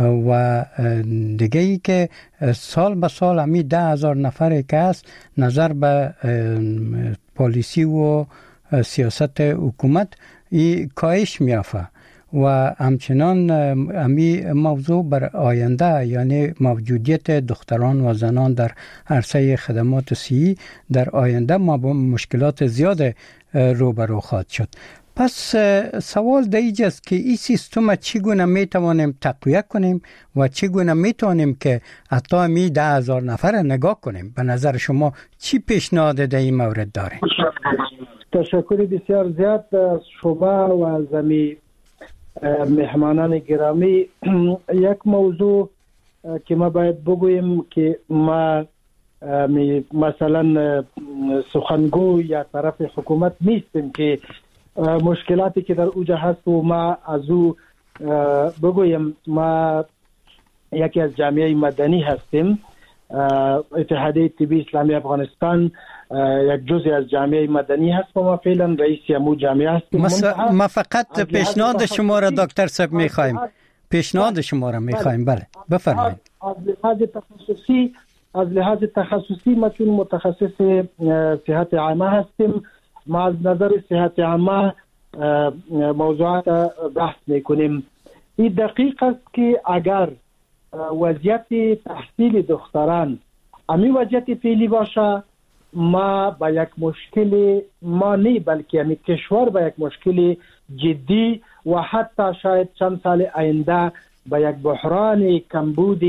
و دیگه ای که سال به سال همی ده هزار نفر که است نظر به پالیسی و سیاست حکومت ای کاهش میافه و همچنان همی موضوع بر آینده، یعنی موجودیت دختران و زنان در عرصه خدمات صحی در آینده ما با مشکلات زیاد روبرو خواهد شد. پس سوال دیگه است که این سیستم چگونه میتوانیم تقویت کنیم و چگونه میتوانیم که حتی می ده هزار نفر نگاه کنیم. به نظر شما چی پیشنهاد در این مورد داره؟ تشکر بسیار زیاد از شما و از امی مهمانان گرامی. یک موضوع که ما باید بگوییم که ما مثلا سخنگو یا طرف حکومت نیستیم که مشکلاتی که در اوجه هست و ما از او بگویم. ما یکی از جامعه مدنی هستیم، اتحادیه طبی اسلامی افغانستان یک جزء از جامعه مدنی هست و ما فعلا رئیس امو جامعه هستیم. ما فقط پیشنهاد شما را دکتر صاحب میخوایم، پیشنهاد شما را میخوایم. بله بفرمایید. از لحاظ تخصصی از لحاظ تخصصی ما چون متخصص صحت عامه هستیم، ما از نظر صحت عامه موضوعات بحث میکنیم. این دقیق است که اگر وضعیت تحصیل دختران امی وضعیت فعلی باشه، ما با یک مشکل ما نه بلکه امی کشور با یک مشکل جدی و حتی شاید چند سال آینده با یک بحران کمبود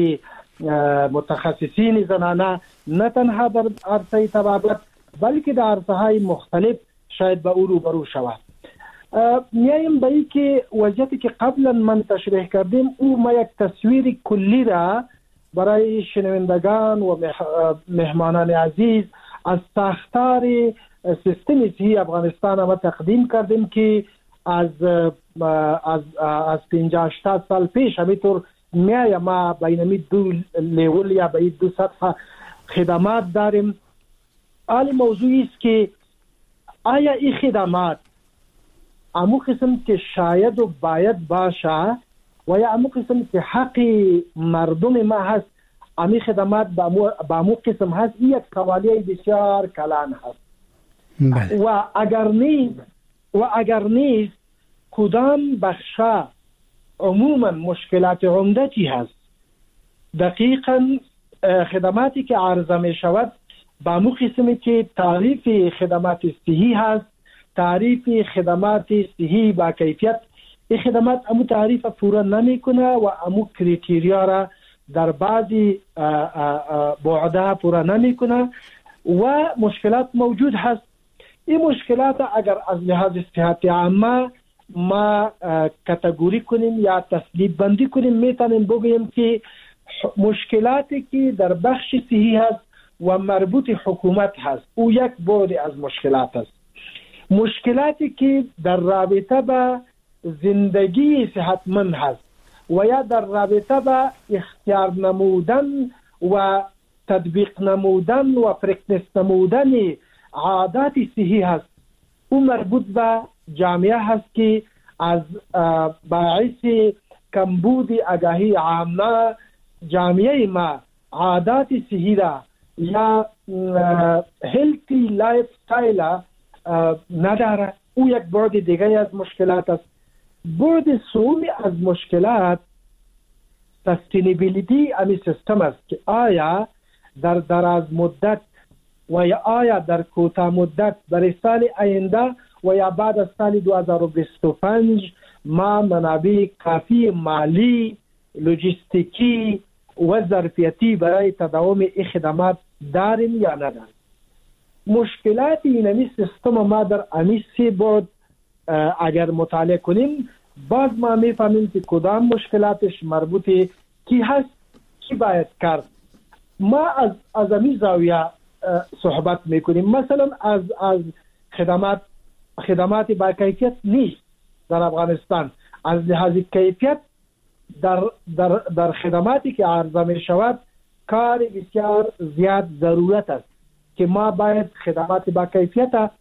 متخصصین زنانه نه تنها در عرصه طبابت بلکه در عرصه های مختلف شاید به او روبرو شود. میایم به این که وضعیتی که قبلا من تشریح کردیم او ما یک تصویر کلی را برای شنوندگان و مهمانان عزیز از ساختار سیستم صحی افغانستان ما تقدیم کردیم که از از از پنجاه هشتاد سال پیش همینطور میایم ما بین دو لیول یا بین دو سطح خدمات داریم. حال موضوعی است که آیا این خدمات امو قسم که شاید و باید باشه و یا امو قسم که حق مردم ما هست، امی خدمات با امو قسم هست، این یک سوالیه بسیار کلان هست. بله. و اگر نیست و اگر نیست کدام بخشا عموما مشکلات عمده چی هست؟ دقیقا خدماتی که عرضه می شود با امو قسمی که تعریف خدمات صحی هست، تعریف خدمات صحی با کیفیت، این خدمات امو تعریف پورا نمی کنه و امو کریتیریا را در بعضی بعدها پورا نمی کنه و مشکلات موجود هست. این مشکلات اگر از لحاظ صحت عامه ما کاتگوری کنیم یا تصنیف بندی کنیم، میتونیم بگوییم که مشکلاتی که در بخش صحی هست و مربوط حکومت هست او یک بعد از مشکلات است. مشکلاتی که در رابطه با زندگی صحتمند هست و یا در رابطه با اختیار نمودن و تطبیق نمودن و پرکتیس نمودن عادات صحی هست. او مربوط به جامعه هست که از باعث کمبود آگاهی عامه جامعه ما عادات صحی را یا هلتی لایف استایل نداره. او یک بعد دیگه از مشکلات است. بعد سومی از مشکلات سستینبیلیتی امی سیستم است که آیا در دراز مدت و یا آیا در کوتاه مدت برای سال آینده و یا بعد از سال دو هزار و بیست و پنج ما منابع کافی مالی، لوجستیکی و ظرفیتی برای تداوم این خدمات داریم یا نداریم. مشکلات اینمی سیستم ما در امی سی بعد اگر مطالعه کنیم باز ما میفهمیم که کدام مشکلاتش مربوط کی هست، کی باید کرد. ما از از امی زاویه صحبت میکنیم. مثلا از از خدمات خدمات با کیفیت نیست در افغانستان. از لحاظ کیفیت در در در خدماتی که عرضه می شود کار بسیار زیاد ضرورت است که ما باید خدمات با کیفیت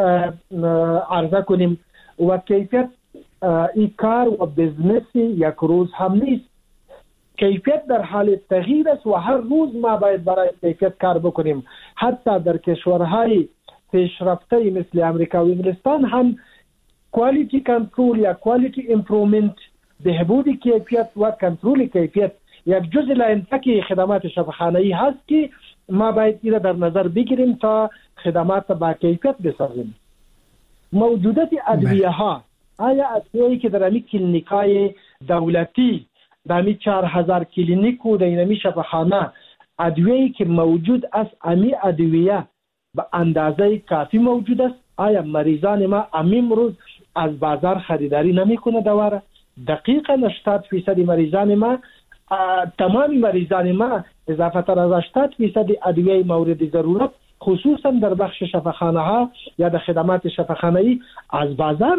عرضه کنیم و کیفیت این کار و بزنس یک روز هم نیست. کیفیت در حال تغییر است و هر روز ما باید برای کیفیت کار بکنیم. حتی در کشورهای پیشرفته مثل امریکا و انگلستان هم کوالیتی کنترل یا کوالیتی امپروومنت، بهبود کیفیت و کنترل کیفیت یک جزء لایحه خدمات شفاخانه‌ای هست که ما باید این در نظر بگیریم تا خدمات با کیفیت بسازیم. موجودیت ادویه ها، آیا ادویه‌ای که در امی کلینیکای دولتی در امی چهار هزار کلینیک و در امی شفاخانه ادویه‌ای که موجود است امی ادویه به اندازه کافی موجود است؟ آیا مریضان ما امیم روز از بازار خریداری نمیکنه دواره؟ دقیقاً هشتاد فیصد مریضان ما، تمام مریضان ما اضافه تر از هشتاد فیصد ادویه مورد ضرورت خصوصا در بخش شفاخانه ها یا در خدمات شفاخانه‌ای از بازار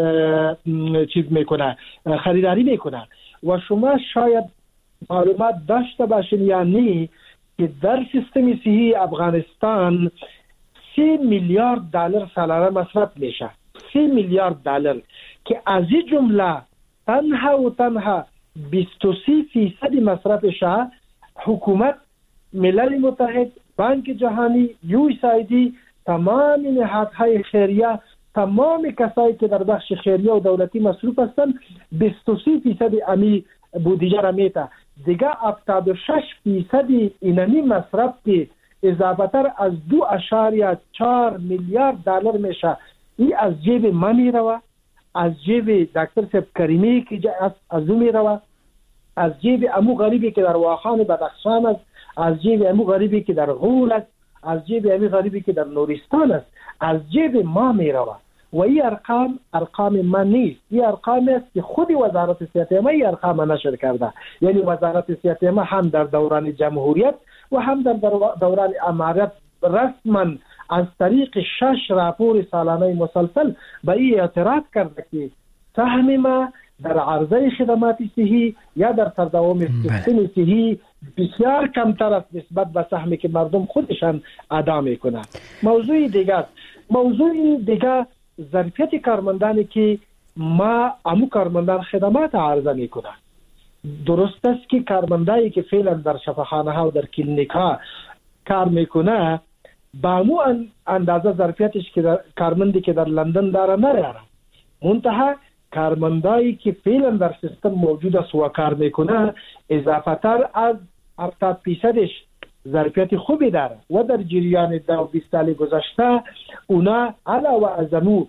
چیز میکنه، خریداری میکنه. و شما شاید معلومات داشته باشین یا نه که در سیستم صحی افغانستان سی میلیارد دلار سالانه مصرف میشه. سی میلیارد دلار که از این جمله تنها و تنها بیست و سه فیصد مصرفش حکومت، ملل متحد، بانک جهانی، یو اس ای دی، تمام نهادهای خیریه، تمام کسایی که در بخش خیریه و دولتی مصروف هستند بیست و سه فیصد امی بودجه را میته. دیگه هفتاد و شش فیصد اینمی مصرف که اضافه تر از دو اشاریه چهار میلیارد دلار میشه، این از جیب ما میروه، از جیب دکتر صاحب کریمی که از او میروه، از جیب امو غریبی که در واخان بدخشان است، از جیب امو غریبی که در غول است، از جیب امو غریبی که در نورستان است، از جیب ما میروه. و این ارقام ارقام ما نیست، این ارقام است که خود وزارت صحت ما این ارقام نشر کرده. یعنی وزارت صحت ما هم در دوران جمهوریت و هم در دوران امارت رسما از طریق شش راپور سالانه مسلسل به این اعتراف کرده که سهم ما در عرضه خدمات صحی یا در تداوم سیستم صحی بسیار کمتر است نسبت به سهمی که مردم خودشان ادا میکنه. موضوع دیگه موضوع دیگه ظرفیت کارمندانی که ما امو کارمندان خدمات عرضه میکنه. درست است که کارمندایی که فعلا در شفاخانه ها و در کلینیک ها کار میکنه با مو اندازه ظرفیتش که در کارمندی که در لندن داره نداره. منتها کارمندایی که فعلا در سیستم موجود است و کار میکنه اضافه تر از هفتاد فیصدش ظرفیت خوبی داره و در جریان دو بیست سال گذشته اونا علاوه از امو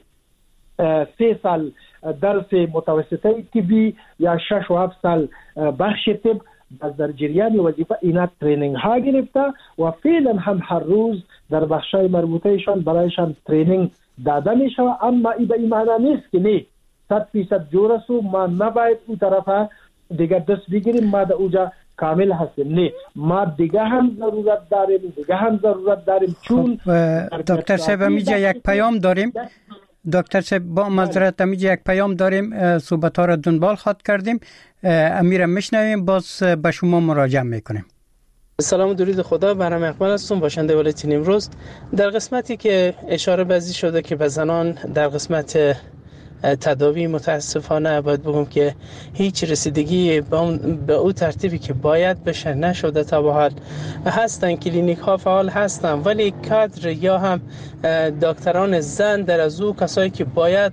سه سال درس متوسطه طبی یا شش و هفت سال بخش طب در جریان وظیفه اینا ترینینگ ها گرفته و فعلا هم هر روز در بخشای مربوطهشان برایشان ترینینگ داده می شود. اما ای به این معنی نیست که نه صد فیصد جور است و ما نباید اون طرف دیگه دست بگیریم، ما در اوجا کامل هستیم. نه، ما دیگه هم ضرورت داریم، دیگه هم ضرورت داریم. چون دکتر صاحب میجا یک پیام داریم، دکتر صاحب با معذرت امیجا یک پیام داریم، صحبت ها را دنبال خواد کردیم، امیر میشنویم، باز به شما مراجعه میکنیم. سلام و درود خدا، برام اقبال هستم، باشنده ولایتین امروز. در قسمتی که اشاره بازی شده که به زنان در قسمت تداوی متاسفانه باید بگم که هیچ رسیدگی به اون ترتیبی که باید بشه نشده. تا به حال هستن کلینیک ها فعال هستن، ولی کادر یا هم دکتران زن در از او کسایی که باید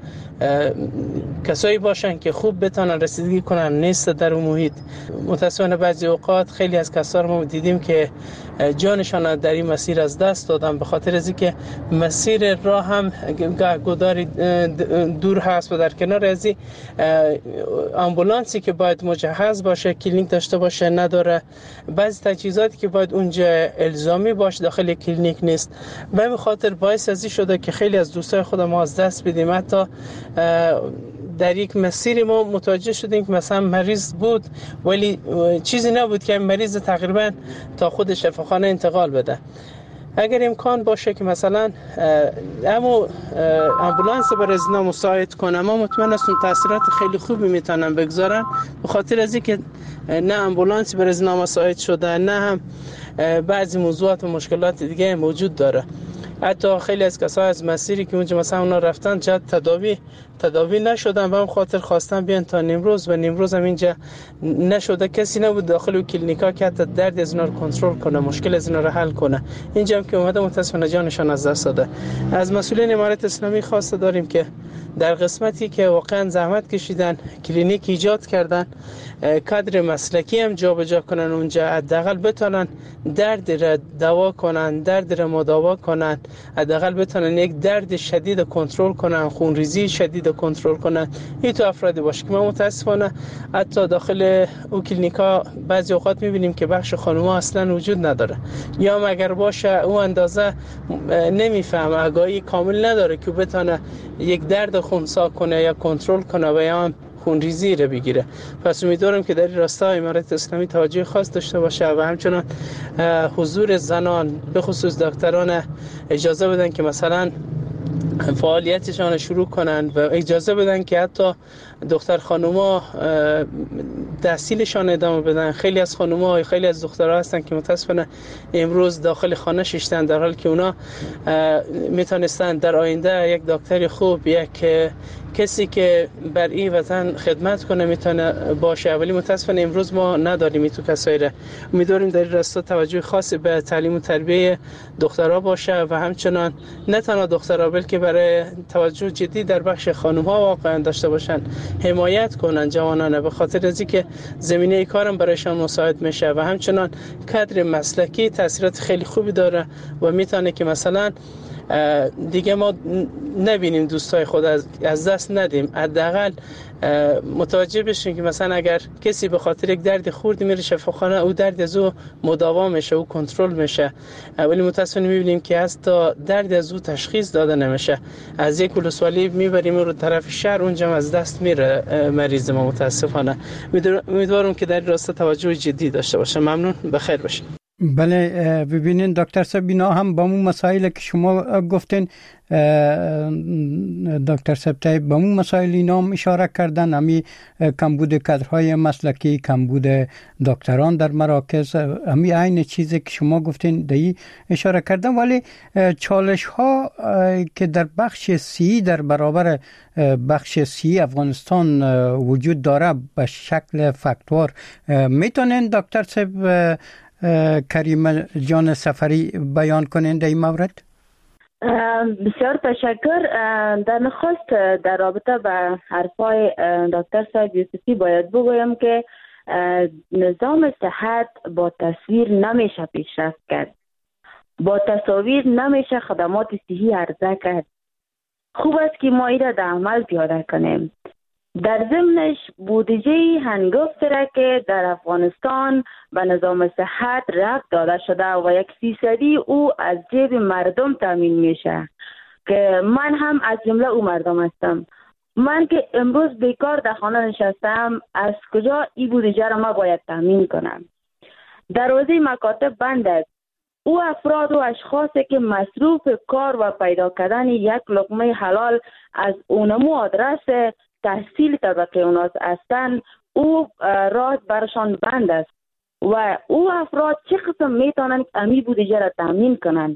کسایی باشن که خوب بتونن رسیدگی کنن نیست در اون محیط. متاسفانه بعضی اوقات خیلی از کسا رو ما دیدیم که جانشان در این مسیر از دست دادن به خاطر از اینکه مسیر راه هم گوداری دور هست و در کنار از این آمبولانسی که باید مجهز باشه، کلینیک داشته باشه نداره. بعضی تجهیزاتی که باید اونجا الزامی باشه داخل کلینیک نیست. به همین خاطر باعث از این شده که خیلی از دوستای خود ما از دست بدیم. حتی در یک مسیری ما متوجه شدیم که مثلا مریض بود ولی چیزی نبود که مریض تقریبا تا خود شفاخانه انتقال بده. اگر امکان باشه که مثلا اما امبولانس برای ازنا مساعد کنه، ما مطمئن هستم تاثیرات خیلی خوبی میتونن بگذارن، به خاطر از اینکه نه امبولانس برای ازنا مساعد شده، نه هم بعضی موضوعات و مشکلات دیگه موجود داره. حتی خیلی از کسا از مسیری که اونجا مثلا اونا رفتن جد تداوی تداوی نشدن و هم خاطر خواستن بیان تا نیمروز و نیمروز هم اینجا نشده. کسی نبود داخل کلینیکا که حتی درد از اینا رو کنترل کنه، مشکل از اینا رو حل کنه. اینجا هم که اومده متاسفانه جانشان از دست داده. از مسئولین امارت اسلامی خواسته داریم که در قسمتی که واقعا زحمت کشیدن، کلینیک ایجاد کردن، کادر مسلکی هم جابجا کنن اونجا، حداقل بتونن درد را دوا کنن، درد را مداوا کنن، حداقل بتونن یک درد شدید کنترل کنن، خونریزی شدید کنترل کنن. این تو افرادی باشه که ما متاسفانه حتی داخل او کلینیکا بعضی اوقات میبینیم که بخش خانوما اصلا وجود نداره، یا اگر باشه او اندازه نمیفهمه، آگاهی کامل نداره که بتونه یک درد خونسا کنه یا کنترل کنه و یا هم خونریزی رو بگیره. پس امیدوارم که در این راستا امارت اسلامی توجه خاص داشته باشه و همچنان حضور زنان به خصوص دکتران اجازه بدن که مثلا فعالیتشان شروع کنن و اجازه بدن که حتی دختر خانوما تحصیلشان ادامه بدن. خیلی از خانوما، خیلی از دخترها هستن که متاسفانه امروز داخل خانه ششتن، در حالی که اونا میتونستن در آینده یک دکتر خوب، یک کسی که بر این وطن خدمت کنه میتونه باشه، ولی متاسفانه امروز ما نداریم این تو کسایی را. امیدواریم در این راستا توجه خاصی به تعلیم و تربیه دخترها باشه و همچنان نه تنها دخترها بلکه برای توجه جدی در بخش خانم‌ها واقعا داشته باشن، حمایت کنن جوانانه، به خاطر از اینکه زمینه کارم برایشان مساعد میشه و همچنان کادر مسلکی تاثیرات خیلی خوبی داره و میتونه که مثلا دیگه ما نبینیم دوستای خود از دست ندیم. حداقل متوجه بشیم که مثلا اگر کسی به خاطر یک درد خردی میره شفاخانه، او درد از او مداوا میشه، او کنترل میشه، ولی متاسفانه میبینیم که حتی درد از او تشخیص داده نمیشه. از یک ولسوالی میبریم رو طرف شهر، اونجا از دست میره مریض ما متاسفانه. امیدوارم که در این راستا توجه جدی داشته باشه. ممنون، بخیر باشین. بله ببینین دکتر صاحب، اینا هم با اون مسائل که شما گفتین دکتر صاحب طیب با اون مسائل اینا هم اشاره کردن، همی کمبود کادرهای مسلکی، کمبود دکتران در مراکز، همی عین چیزی که شما گفتین دی اشاره کردن. ولی چالش ها که در بخش سی در برابر بخش سی افغانستان وجود داره به شکل فاکتور، میتونین دکتر صاحب کریم جان سفری بیان کنین در این مورد؟ بسیار تشکر. در نخست در رابطه با حرفای دکتر صاحب یوسفی باید بگویم که نظام صحت با تصویر نمیشه پیشرفت کرد، با تصاویر نمیشه خدمات صحی عرضه کرد. خوب است که ما ایره در عمل پیاده کنیم. در ضمنش بودجه هنگفت را که در افغانستان به نظام صحت ربط داده شده و یک فیصدی او از جیب مردم تامین میشه که من هم از جمله او مردم هستم. من که امروز بیکار در خانه نشستم، از کجا این بودجه را ما باید تامین کنم؟ دروازه مکاتب بند است. او افراد و اشخاصی که مصروف کار و پیدا کردن یک لقمه حلال از اونمو آدرس تحصیل طبقه اوناس هستند، او راه برشان بند است و او افراد چه قسم میتونن امی بودجه را تامین کنن.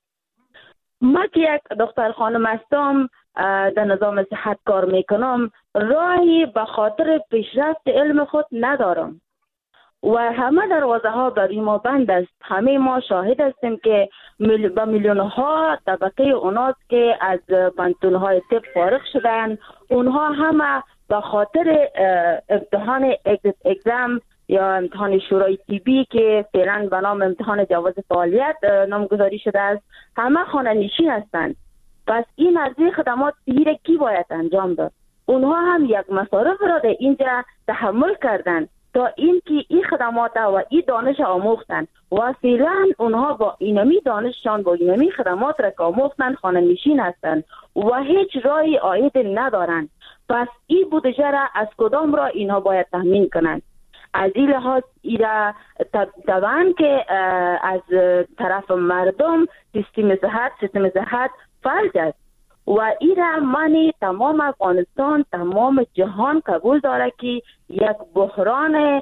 ما که یک دختر خانم هستم در نظام صحت کار میکنم، راهی به خاطر پیشرفت علم خود ندارم و همه دروازه ها برای ما بند است. همه ما شاهد هستیم که مل... با میلیون ها طبقه اوناس که از پانتون های طب فارغ شدن، اونها همه به خاطر امتحان اگزم یا امتحان شورای طبی که فعلا به نام امتحان جواز فعالیت نامگذاری شده است، همه خانه نشین هستند. پس این عرضه خدمات صحی را کی باید انجام داد؟ اونها هم یک مصارف را در اینجا تحمل کردند تا اینکه این خدمات و این دانش آموختن و فعلا اونها با اینمی دانششان با اینمی خدمات را که آموختن خانه نشین هستند و هیچ راهی عاید ندارند. پس این بودجه را از کدام را اینها باید تامین کنند؟ از این لحاظ ایرا طبعا که از طرف مردم سیستم صحت سیستم صحت فلج است و ایرا معنی تمام افغانستان تمام جهان قبول داره که یک بحران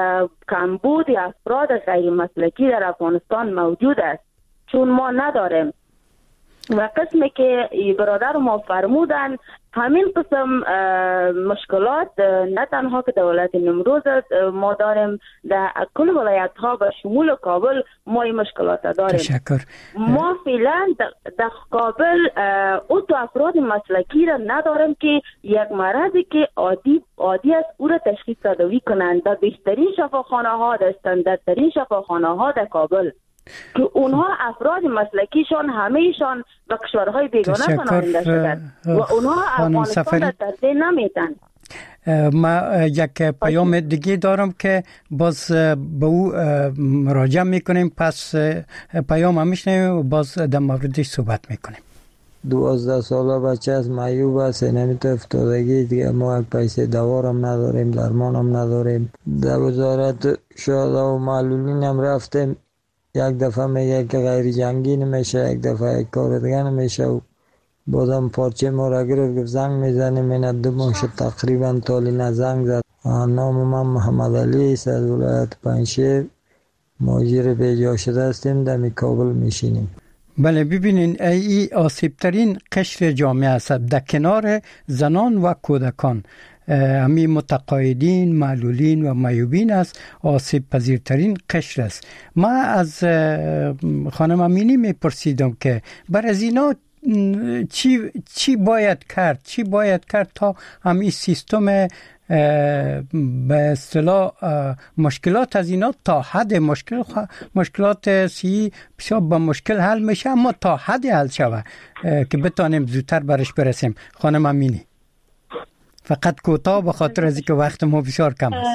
کمبود افراد غیر مسلکی در افغانستان موجود است، چون ما نداریم. و قسمی که برادر ما فرمودن همین قسم مشکلات نه تنها که دولت نمروز ما داریم، در کل ولایت ها به شمول کابل ما این مشکلات داریم. تشکر. ما فعلا در کابل او تو افراد مسلکی را نداریم که یک مرضی که عادی عادی است او را تشخیص دادوی کنند در بهترین شفاخانه ها، در استانداردترین شفاخانه ها در کابل، که اونها افراد مسلکیشان همهشان به کشورهای بیگانه پناهنده شدند و اونها افغانستان را ترجیح نمیدن. ما یک پیام دیگه دارم که باز به او مراجعه میکنیم، پس پیام هم میشنیم و باز در موردش صحبت میکنیم. دوازده ساله بچه از معیوب است، نمیتو افتادگی دیگه، ما پیسه دوارم نداریم، درمانم نداریم. در وزارت شهدا و معلولین هم رفتیم، یک دفعه میگه که غیر جنگی نمیشه، یک دفعه یک کار دیگه نمیشه و بازم پارچه ما را گرفت گفت زنگ میزنیم. این دو ماه شد تقریبا تالی نه زنگ زد. نام من محمد علی است، از ولایت پنجشیر، مهاجر بیجا شده هستیم، در کابل میشینیم. بله ببینین ای آسیب ترین قشر جامعه است، در کنار زنان و کودکان. همی متقاعدین، معلولین و معیوبین است آسیب پذیرترین قشر است. ما از خانم امینی میپرسیدم که بر از اینا چی چی باید کرد چی باید کرد تا همین سیستم به اصطلاح مشکلات از اینا تا حد مشکل مشکلات سی بسیار با مشکل حل میشه، اما تا حد حل شوه که بتانیم زودتر برش برسیم. خانم امینی فقط کوتاه به خاطر از اینکه وقت ما بسیار کم است.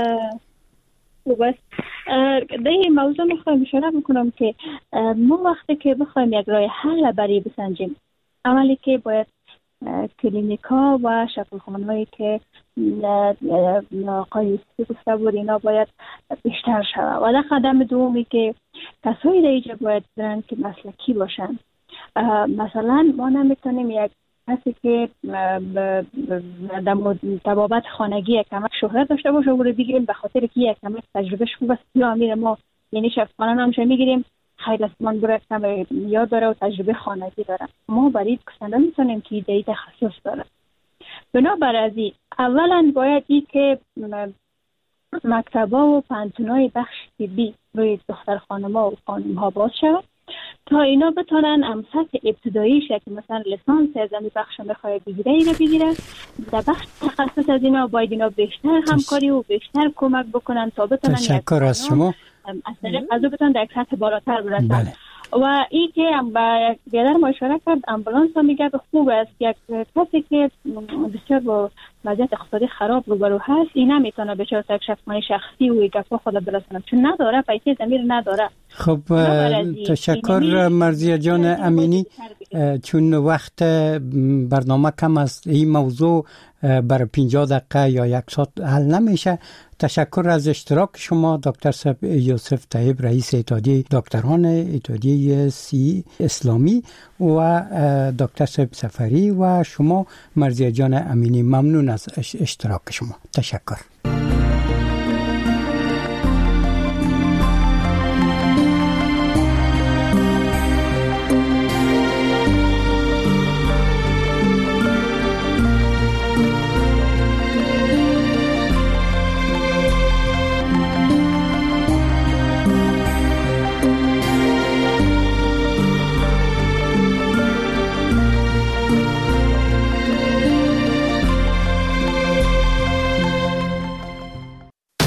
بس در این موضوع میخوایم اشاره بکنم که ما وقتی که بخوایم یک راه حل برای بسنجیم، عملی که باید کلینیکا و شفاخانه‌هایی که آقای یوسفی گفته بود اینا باید بیشتر شود و در قدم دومی که کسایی در اینجا باید برن که مسلکی باشن. مثلا ما نمیتونیم یک کسی که در طبابت خانگی یک کمک شهرت داشته باشه و رو بگیریم به خاطر که یک کمک تجربه خوب است یا امیر ما یعنی شفاخانه نامشه میگیریم خیلی استمان برای کم یاد داره و تجربه خانگی داره. ما برای کسنده میتونیم که ایده تخصص داره. بنابر از این اولا باید ای که مکتبا و پانتونای بخش طبی روی دختر خانم‌ها و خانم‌ها باز شود تا اینا بتونن هم سطح ابتداییش که مثلا لیسانس از این بخش میخواد بگیره اینا بگیره. در بخش تخصص از اینا باید اینا بیشتر همکاری و بیشتر کمک بکنن تا بتونن تشکر از شما از طریق از بتونن در سطح بالاتر برسن. بله. و این که با بیادر ما اشاره کرد امبولانس ها میگه خوب است، یک کسی که بسیار با وضعیت اقتصادی خراب روبرو هست این نمیتونه بچه یک شفاخانه شخصی و گفا خود برسونه چون نداره پیسه زمیر نداره. خب تشکر مرضیه جان امینی. چون وقت برنامه کم است، این موضوع بر پنجاه دقیقه یا یک ساعت حل نمیشه. تشکر از اشتراک شما دکتر صاحب یوسف طیب، رئیس اتحادیه دکتران اتحادیه سی اسلامی، و دکتر صاحب سفری و شما مرضیه جان امینی. ممنون از اشتراک شما. تشکر.